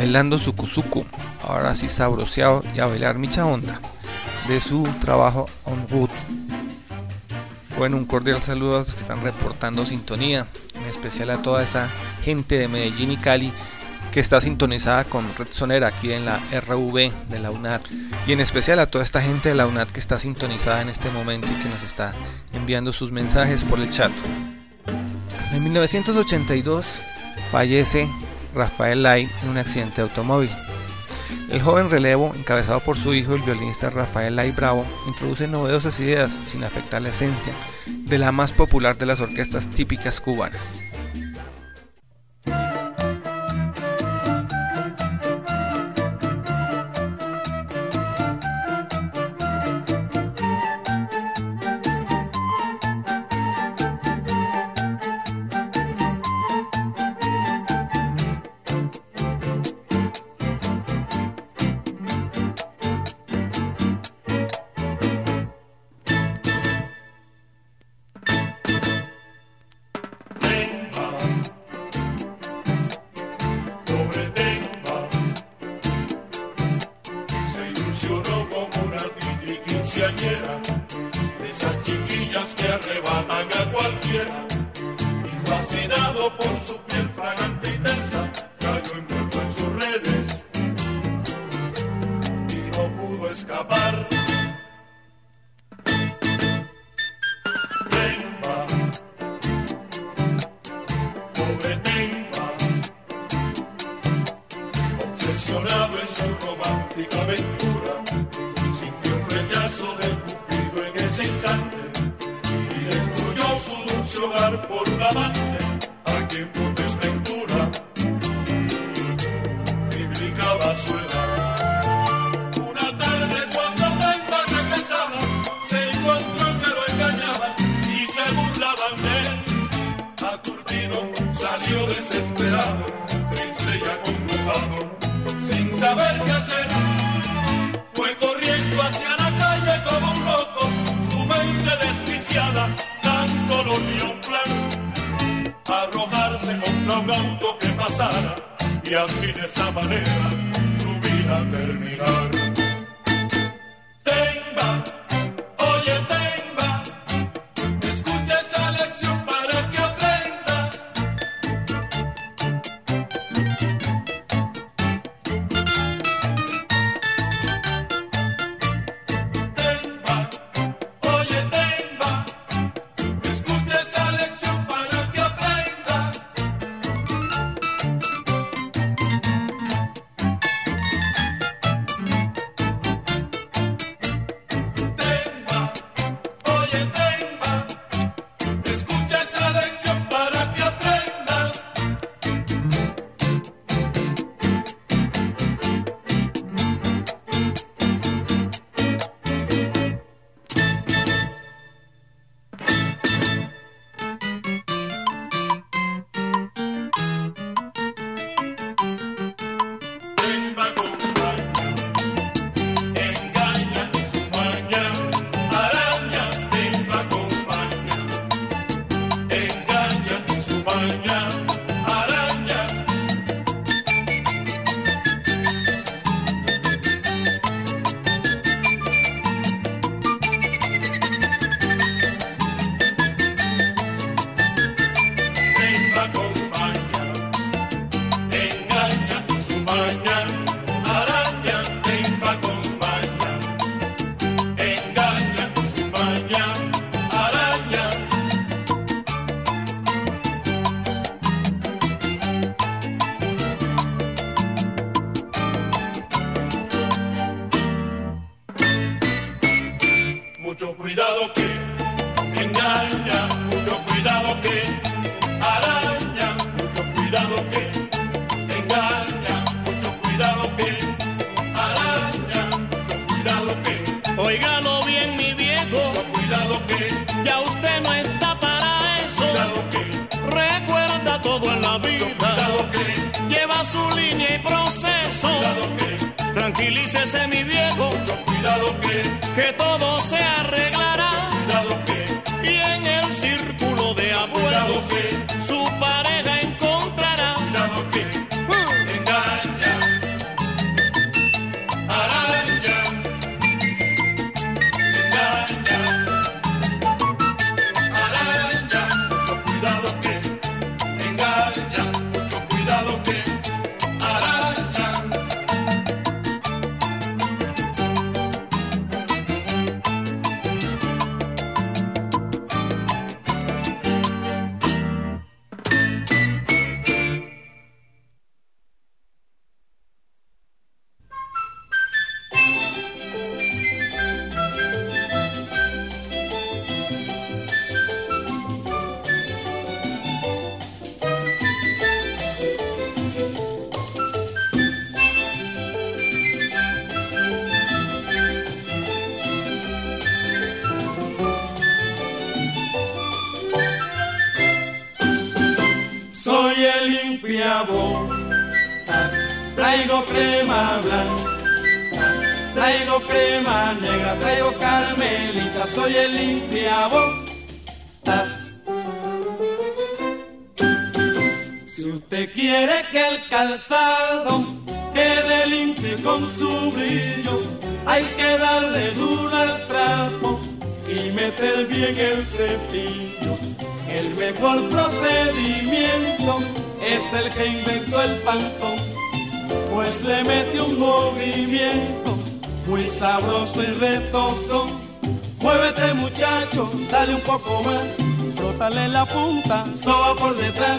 Speaker 2: bailando sucuzucu, ahora sí sabroseado, y a bailar micha onda, de su trabajo On Route. Bueno, un cordial saludo a los que están reportando sintonía, en especial a toda esa gente de Medellín y Cali que está sintonizada con Red Sonera aquí en la R V de la UNAD, y en especial a toda esta gente de la UNAD que está sintonizada en este momento y que nos está enviando sus mensajes por el chat. En mil novecientos ochenta y dos fallece Rafael Lai en un accidente de automóvil. El joven relevo, encabezado por su hijo, el violinista Rafael Lai Bravo, introduce novedosas ideas sin afectar la esencia de la más popular de las orquestas típicas cubanas.
Speaker 3: Tranquilícese mi viejo, cuidado que, que todo se arreglará. Cuidado que, y en el círculo de abuelos que, su pareja encontrará. Cuidado que, uh, engaña.
Speaker 6: Traigo crema negra, traigo carmelita, soy el limpiabotas. Si usted quiere que el calzado quede limpio con su brillo, hay que darle duro al trapo y meter bien el cepillo. El mejor procedimiento es el que inventó el panzón, pues le mete un movimiento muy sabroso y retozón. Muévete muchacho, dale un poco más, frótale la punta, soba por detrás.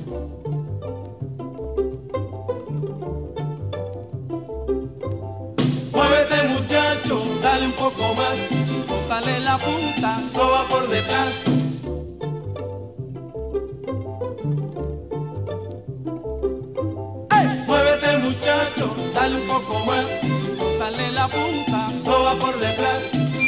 Speaker 6: Muévete muchacho, dale un poco más, frótale la punta, soba por detrás. Muévete muchacho, dale un poco más, dale la punta, soba por detrás.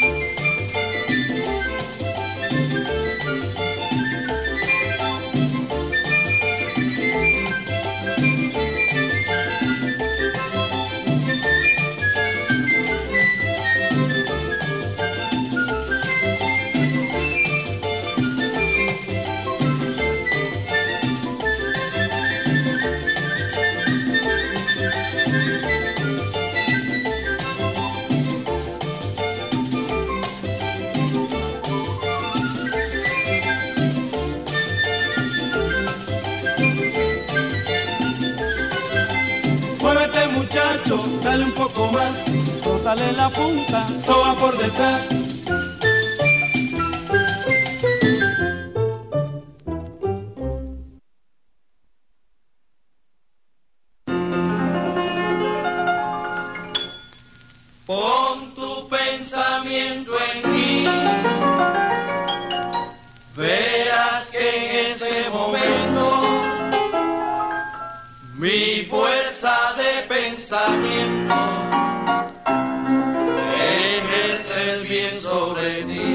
Speaker 6: Dale un poco más, frótale la punta, soba por detrás. Pon tu pensamiento en mí, verás que en ese momento mi fuerza de pensamiento ejerce el bien sobre ti.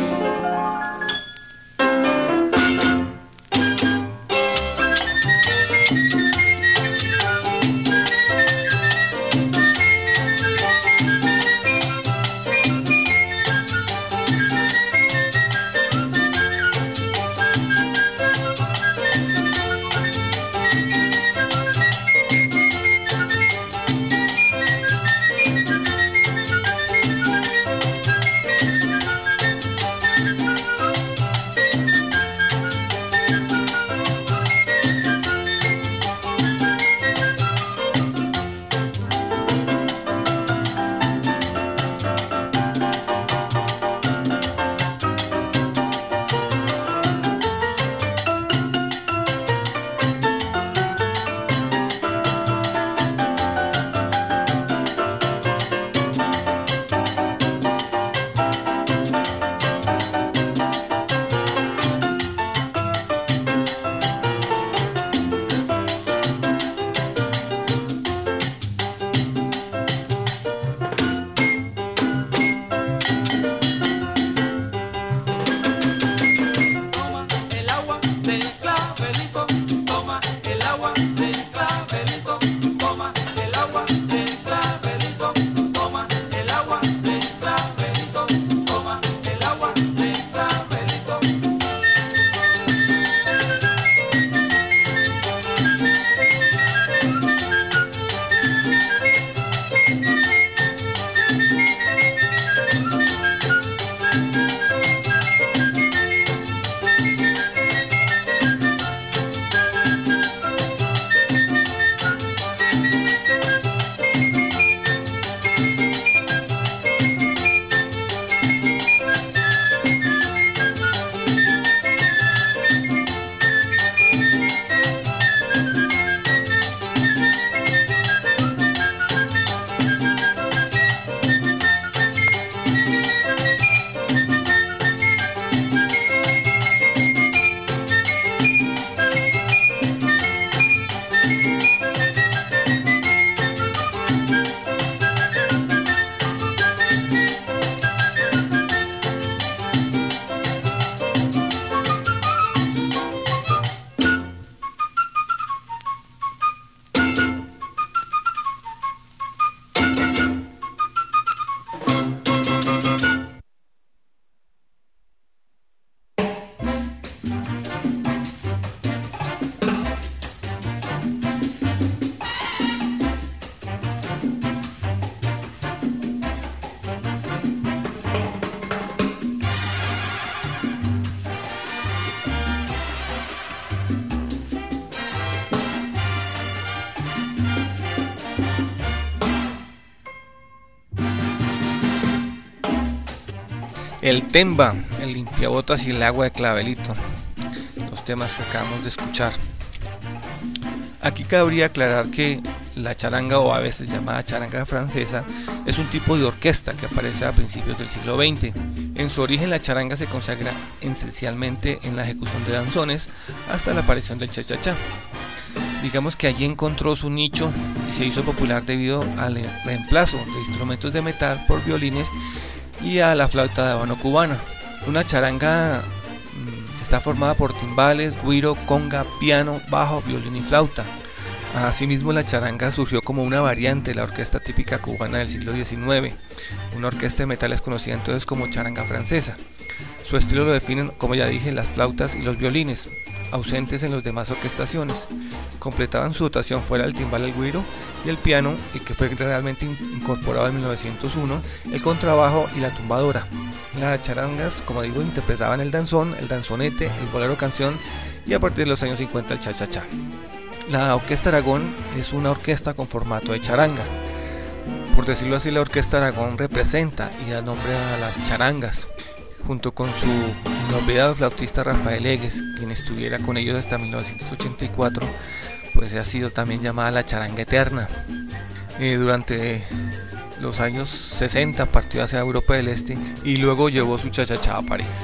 Speaker 2: El Temba, el limpiabotas y el agua de clavelito, los temas que acabamos de escuchar. Aquí cabría aclarar que la charanga, o a veces llamada charanga francesa, es un tipo de orquesta que aparece a principios del siglo veinte. En su origen la charanga se consagra esencialmente en la ejecución de danzones hasta la aparición del cha-cha-cha. Digamos que allí encontró su nicho y se hizo popular debido al reemplazo de instrumentos de metal por violines y a la flauta de habano cubana. Una charanga mmm, está formada por timbales, güiro, conga, piano, bajo, violín y flauta. Asimismo, la charanga surgió como una variante de la orquesta típica cubana del siglo diecinueve. Una orquesta de metales conocida entonces como charanga francesa. Su estilo lo definen, como ya dije, las flautas y los violines, ausentes en las demás orquestaciones. Completaban su dotación fuera el timbal, el güiro y el piano, y que fue realmente incorporado en mil novecientos uno, el contrabajo y la tumbadora. Las charangas, como digo, interpretaban el danzón, el danzonete, el bolero canción y a partir de los años cincuenta el cha-cha-cha. La Orquesta Aragón es una orquesta con formato de charanga. Por decirlo así, la Orquesta Aragón representa y da nombre a las charangas, junto con su inolvidable flautista Rafael Egues, quien estuviera con ellos hasta mil novecientos ochenta y cuatro, pues ha sido también llamada la charanga eterna. Eh, durante los años sesenta partió hacia Europa del Este y luego llevó su cha-cha-cha a París.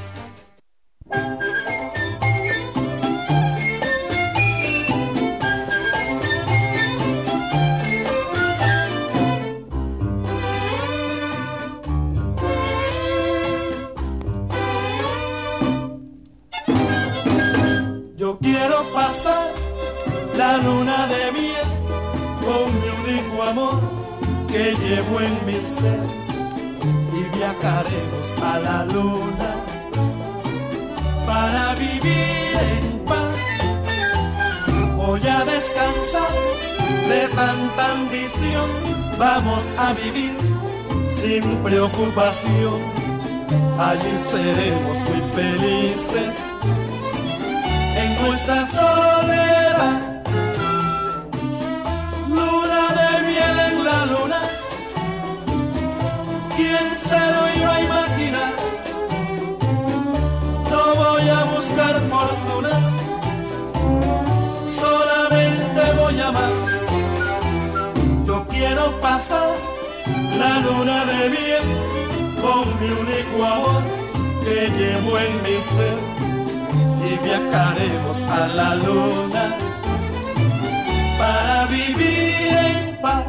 Speaker 3: Quiero pasar la luna de miel con mi único amor que llevo en mi ser, y viajaremos a la luna para vivir en paz. Voy a descansar de tanta ambición, vamos a vivir sin preocupación, allí seremos muy felices en nuestra soledad. Luna de miel en la luna, ¿quién se lo iba a imaginar? No voy a buscar fortuna, solamente voy a amar. Yo quiero pasar la luna de miel con mi único amor que llevo en mi ser, y viajaremos a la luna para vivir en paz.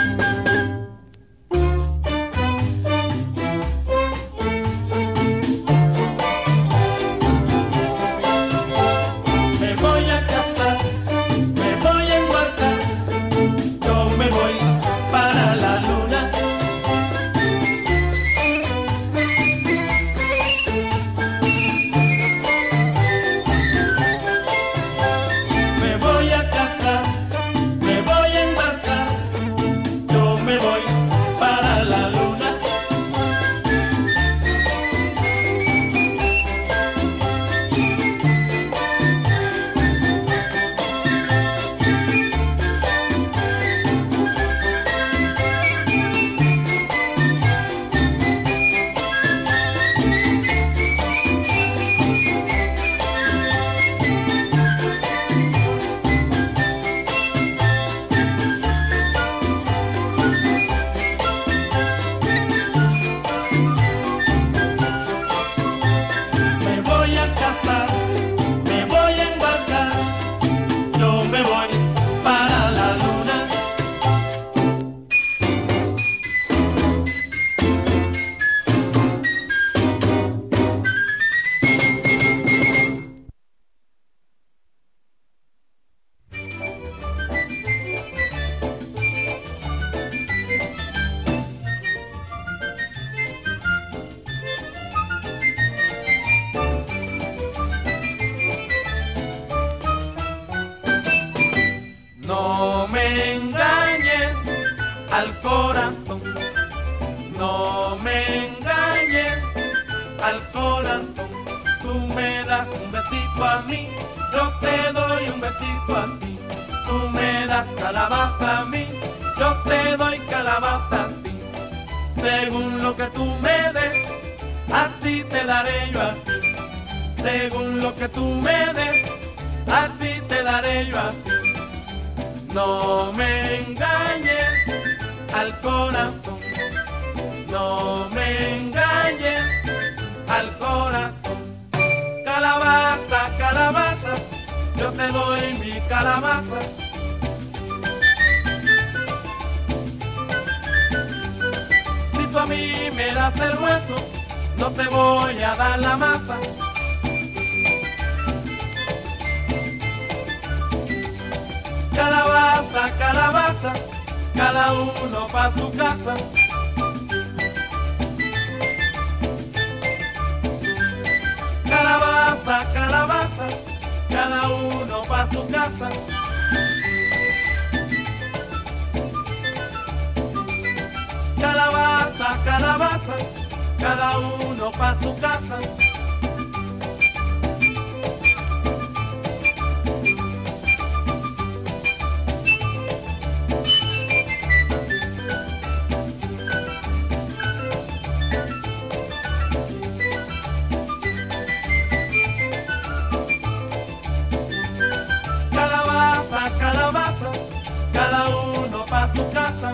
Speaker 3: Me voy a casar, me voy a embarcar, yo me voy para la luna. Según lo que tú me des, así
Speaker 6: daré yo a ti. Según lo que tú me des, así te daré yo a ti. No me engañes al corazón, no me engañes al corazón. Calabaza, calabaza, yo te doy mi calabaza. Si tú a mí me das el hueso, no te voy a dar la masa. Calabaza, calabaza, cada uno pa' su casa. Calabaza, calabaza, cada uno pa' su casa. Calabaza, calabaza, cada uno pa' su casa. Calabaza, calabaza, cada uno pa' su casa.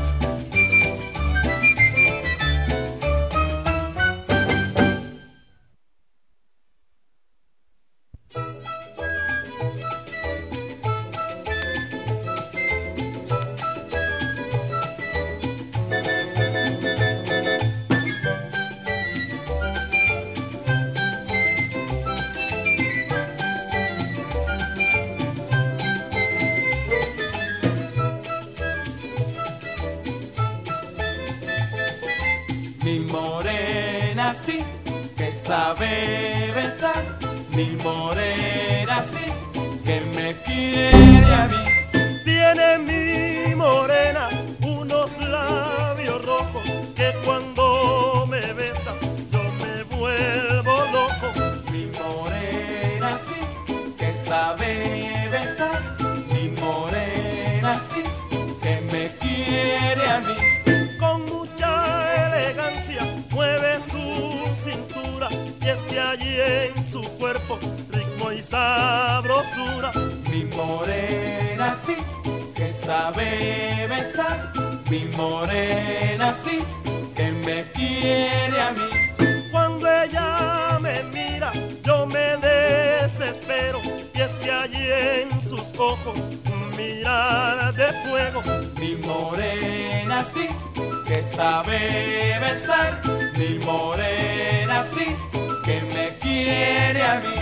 Speaker 6: Mi morena sí, que sabe besar, mi morena sí, que me quiere a mí.
Speaker 3: Tiene mi morena unos labios rojos que cuando me besa yo me vuelvo loco.
Speaker 6: Mi morena sí, que sabe besar, mi morena sí, que me quiere a mí.
Speaker 3: Con mucha elegancia mueve su cintura y es que allí en su cuerpo ritmo y sabrosura.
Speaker 6: Mi morena sí, que sabe besar, mi morena sí, que me quiere a mí.
Speaker 3: Cuando ella me mira yo me desespero y es que allí en sus ojos mirar de fuego.
Speaker 6: Mi morena sí, que sabe besar, mi morena sí, que me quiere a mí.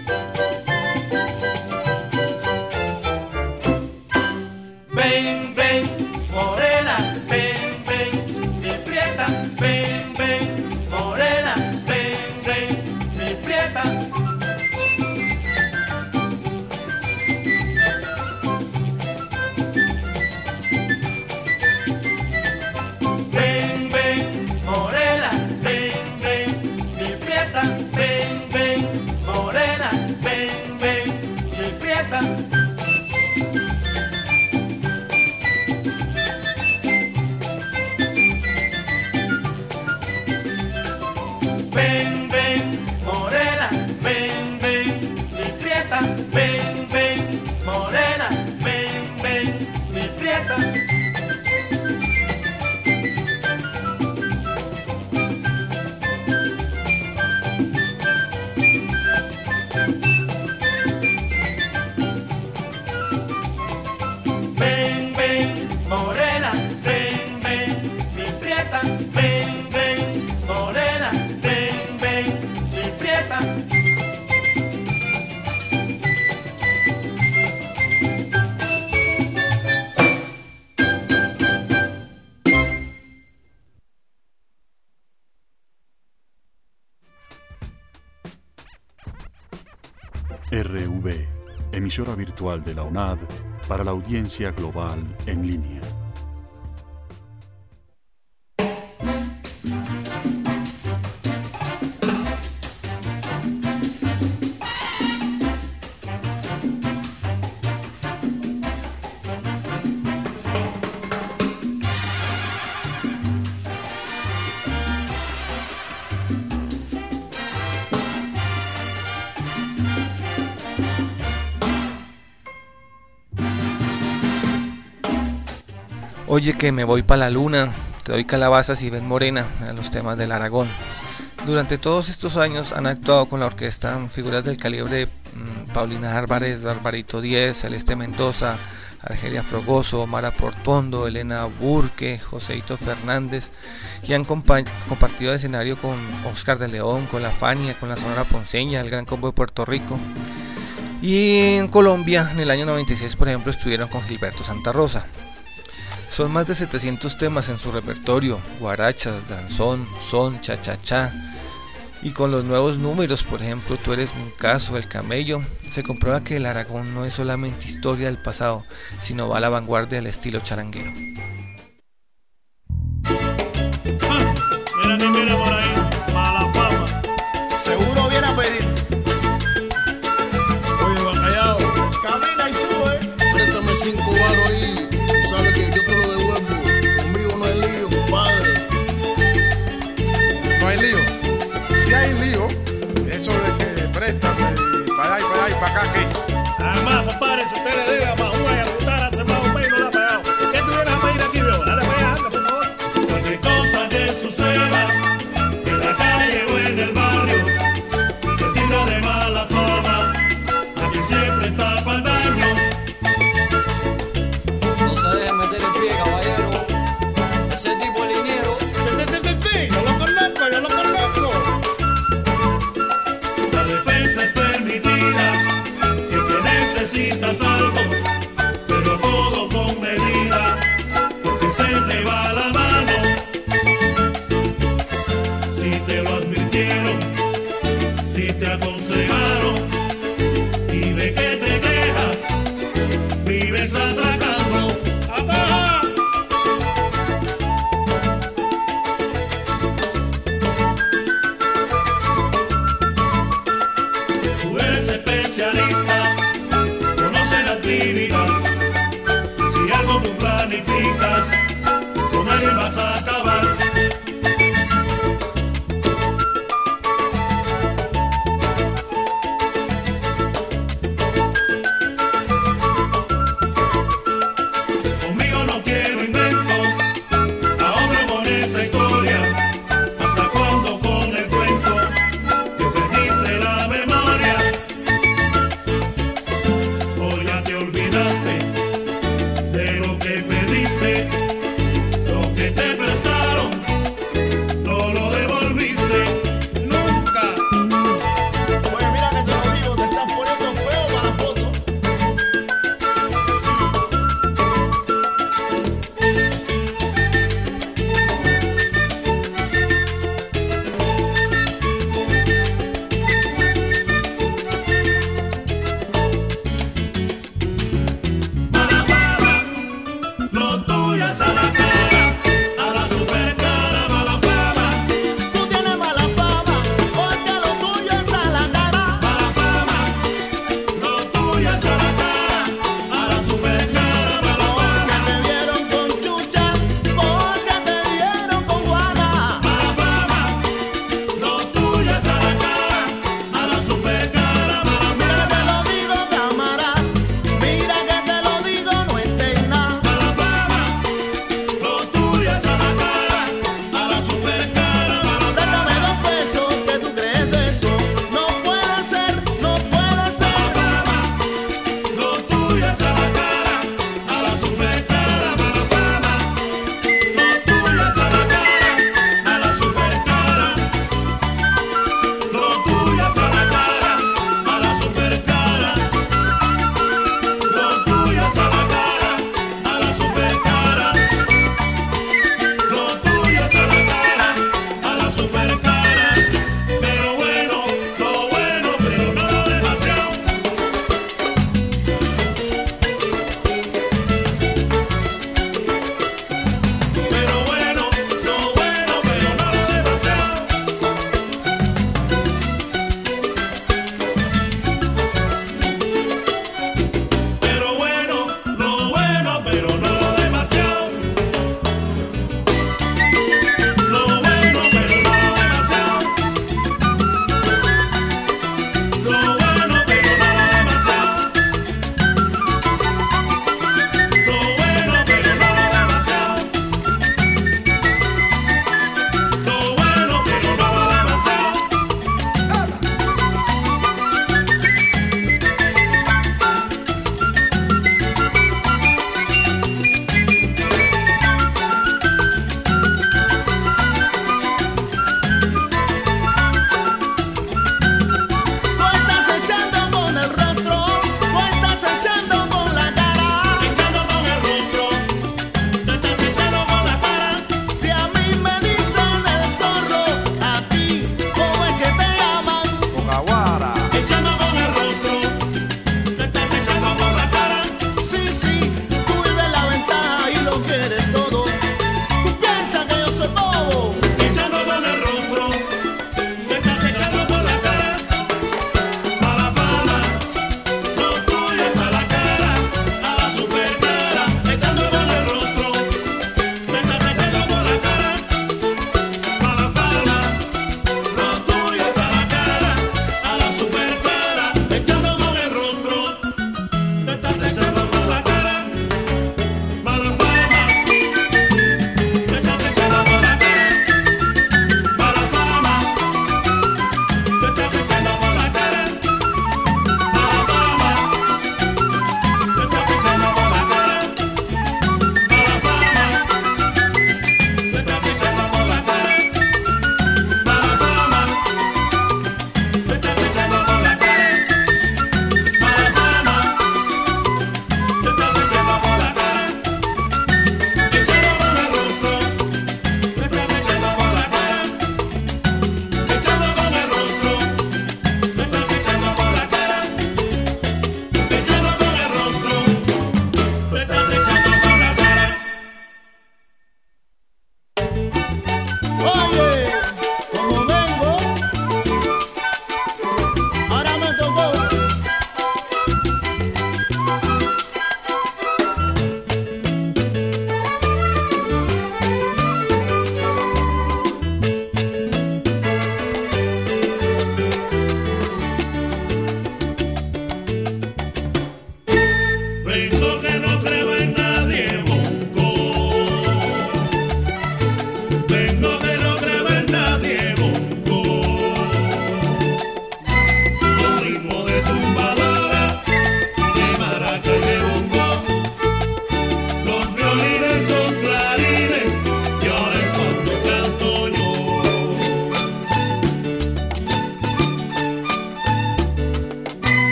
Speaker 6: Ven, ven, morena, ven, ven, mi prieta, ven, ven, morena, ven, ven, mi prieta. Ven, ven, morena, ven, ven, mi prieta, ven, ven, morena, ven, ven, mi prieta. Ven, ven, morena, ven, ven, mi prieta, ven, ven, morena, ven, ven, mi prieta. Ven, ven, morena, ven, ven, mi prieta, ven, ven, morena, ven, ven, mi prieta.
Speaker 1: R V, emisora virtual de la UNAD para la audiencia global en línea.
Speaker 2: Oye que me voy pa' la luna, te doy calabazas y ven morena, a los temas del Aragón. Durante todos estos años han actuado con la orquesta figuras del calibre de mmm, Paulina Álvarez, Barbarito Díez, Celeste Mendoza, Argelia Frogoso, Mara Portuondo, Elena Burke, Joseito Fernández, y han compa- compartido escenario con Oscar de León, con La Fania, con la Sonora Ponceña, el Gran Combo de Puerto Rico. Y en Colombia, en el año noventa y seis, por ejemplo, estuvieron con Gilberto Santa Rosa. Son más de setecientos temas en su repertorio, guarachas, danzón, son, cha-cha-cha. Y con los nuevos números, por ejemplo, Tú eres un caso, El camello, se comprueba que el Aragón no es solamente historia del pasado, sino va a la vanguardia del estilo charanguero.
Speaker 3: Ah, mira que viene por ahí, mala fama.
Speaker 7: Seguro viene a pedir.
Speaker 8: Oye, Bacallao,
Speaker 7: Camina y sube.
Speaker 8: préstame cinco baros ahí. Tú sabes que yo te lo devuelvo. Conmigo no hay lío, compadre.
Speaker 7: No hay lío. Si hay lío, eso de que préstame para allá y para allá y para acá, ¿qué?
Speaker 3: Además, compadre, si usted le diga más una y a putar hace más un mes y no la ha pagado. ¿Qué tú vienes a pedir aquí, viejo? Dale para allá, anda, por favor. Cualquier cosa que suceda,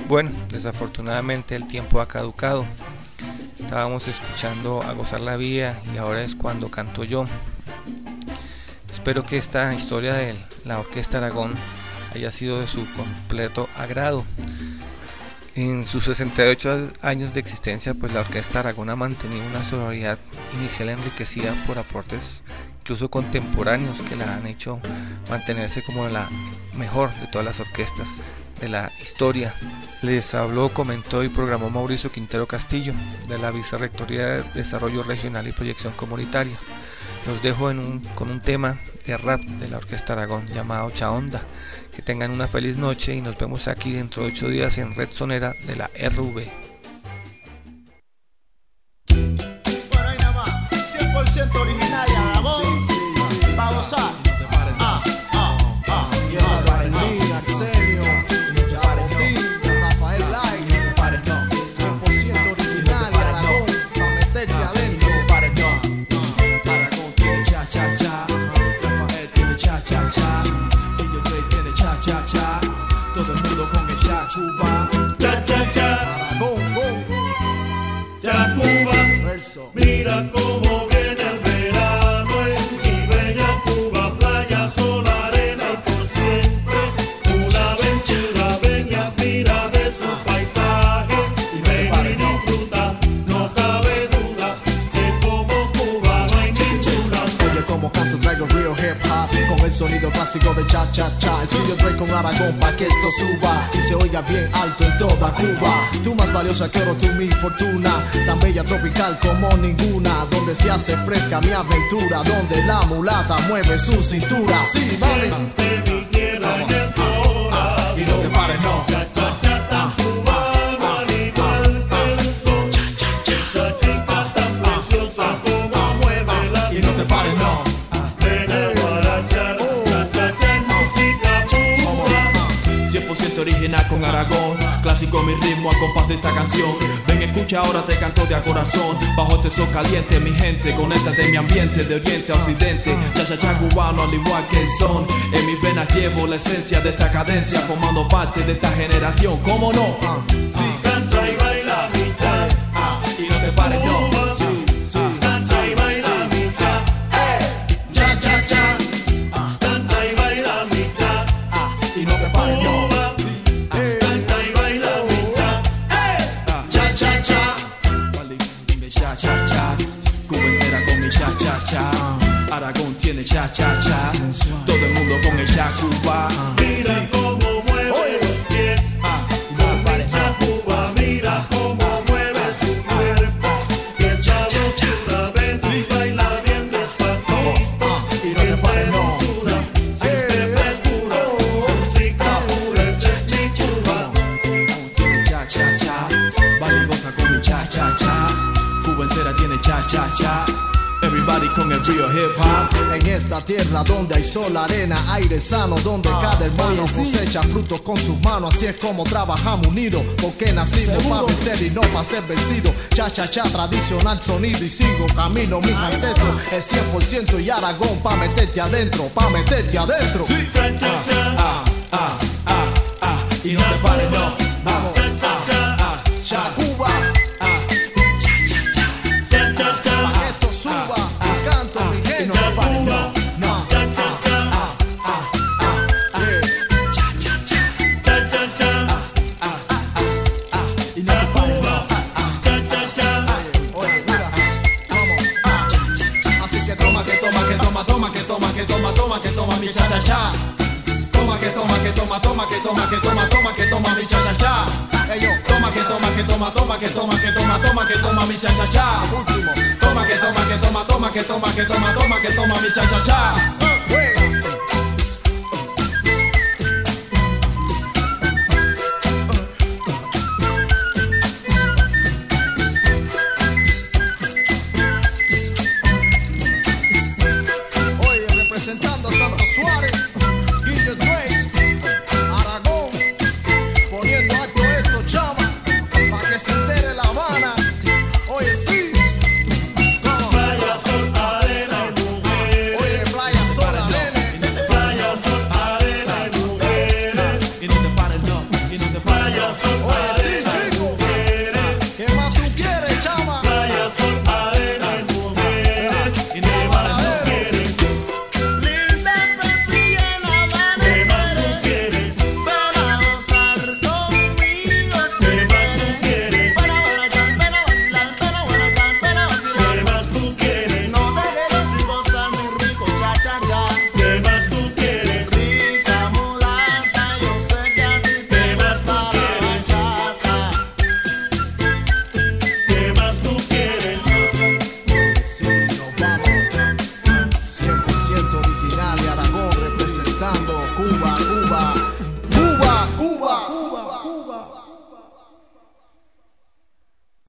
Speaker 2: Bueno, desafortunadamente el tiempo ha caducado. Estábamos escuchando A Gozar la Vida y ahora es cuando canto yo. Espero que esta historia de la Orquesta Aragón haya sido de su completo agrado. En sus sesenta y ocho años de existencia, pues la Orquesta Aragón ha mantenido una sonoridad inicial enriquecida por aportes incluso contemporáneos que la han hecho mantenerse como la mejor de todas las orquestas de la historia. Les habló, comentó y programó Mauricio Quintero Castillo, de la Vicerrectoría de Desarrollo Regional y Proyección Comunitaria. Los dejo en un, con un tema de rap de la Orquesta Aragón llamado Chaonda. Que tengan una feliz noche y nos vemos aquí dentro de ocho días en Red Sonera de la R V.
Speaker 9: Bueno, ahí nada más, cien por ciento original de Aragón, sí, sí, sí. Va a gozar. Ah, ah, ah, y el Aragón, Arsenio, Rafael Light, cien por ciento original de Aragón, para meterte adentro. Aragón tiene cha cha cha, Rafael tiene cha cha cha, D J Dre tiene cha cha cha, todo el mundo con el cha chupa.
Speaker 3: Cha cha cha,
Speaker 9: Aragón, go.
Speaker 3: cha Cuba,
Speaker 9: Verso.
Speaker 3: mira cómo viene el verano en mi bella Cuba, playa, sol, arena y por siempre una aventura, ven y admira de su paisaje y ven y disfruta, no cabe duda que como Cuba no hay ninguna.
Speaker 9: Oye, como canto traigo real hip hop con el sonido clásico de cha cha cha. Es que yo traigo con Aragón pa' que esto suba y se oiga bien alto en toda Cuba. Tú más valiosa que oro, tú mi fortuna, tan bella tropical como ninguna, donde se hace fresca mi aventura, donde la mulata mueve su cintura. Sí, mami.
Speaker 3: De mi tierra y el corazón,
Speaker 9: Y no te pares, no.
Speaker 3: cha cha cha tan cubano al igual que el sol, esa chica tan preciosa como mueve la
Speaker 9: Y no te pares, no.
Speaker 3: ven a guarachar, cha cha cha música pura.
Speaker 10: cien por ciento original con Aragón, clásico mi ritmo a compás de esta canción. Ven, escucha, ahora te canto de a corazón. Bajo este sol caliente, mi gente, conéctate mi ambiente de oriente a occidente. Cha cha cha cubano al igual que el son. En mis venas llevo la esencia de esta cadencia, formando parte de esta generación. ¿Cómo no?
Speaker 3: Si cansa y baila mi cha,
Speaker 10: Y no te pares, no. Sí, sí.
Speaker 3: canta y baila mi cha,
Speaker 9: Cha cha cha.
Speaker 3: canta y baila mi cha,
Speaker 9: Y no te pares, no.
Speaker 3: canta y baila mi cha.
Speaker 9: Cha cha cha.
Speaker 10: Dime cha cha cha, Cuba entera con mi cha cha cha. Aragón tiene cha cha cha, todo el mundo con el cha Cuba.
Speaker 3: Mira cómo mueve los pies, con mi cha Cuba, mira cómo mueve su cuerpo. Y esa dulzura, ven y baila bien despacito.
Speaker 9: Y no te pares, no.
Speaker 3: Dulzura, siempre frescura, música pura, esa es mi Cuba.
Speaker 10: Tiene cha cha cha, vale goza con mi cha cha cha. Cuba entera tiene cha cha cha. Everybody con el real hip hop.
Speaker 9: En esta tierra donde hay sol, arena, aire sano, donde cada hermano cosecha frutos con sus manos. Así es como trabajamos unidos, porque nacimos para vencer y no para ser vencidos. Cha cha cha, tradicional sonido y sigo camino mis ancestros. Es cien por ciento y Aragón pa' meterte adentro, pa' meterte adentro.
Speaker 3: Cha cha cha,
Speaker 10: Ah, ah, ah, ah, y no te pares, no. Vamos, ah, ah,
Speaker 9: Cha
Speaker 10: ah,
Speaker 9: Cuba,
Speaker 10: ah.
Speaker 3: cha cha cha,
Speaker 9: pa' que esto suba, y canto mi gente.
Speaker 10: Y no te pares, no. No.
Speaker 3: cha cha cha,
Speaker 9: Ah, ah, ah, yeah.
Speaker 3: cha cha cha,
Speaker 10: Y no te pares, no.
Speaker 3: cha cha cha.
Speaker 9: Oye, mira, vamos, ah. Así que toma, que toma, que toma, toma, que toma, que toma, toma, que toma mi cha cha cha. Toma, que toma, que toma, toma, que toma, que toma, toma, que toma mi cha cha cha. Ey, yo, toma, que toma, que toma, toma, que toma, que toma, toma, que toma mi cha cha cha. Último. Toma, que toma, que toma, toma, que toma, que toma, toma, que toma mi cha cha cha.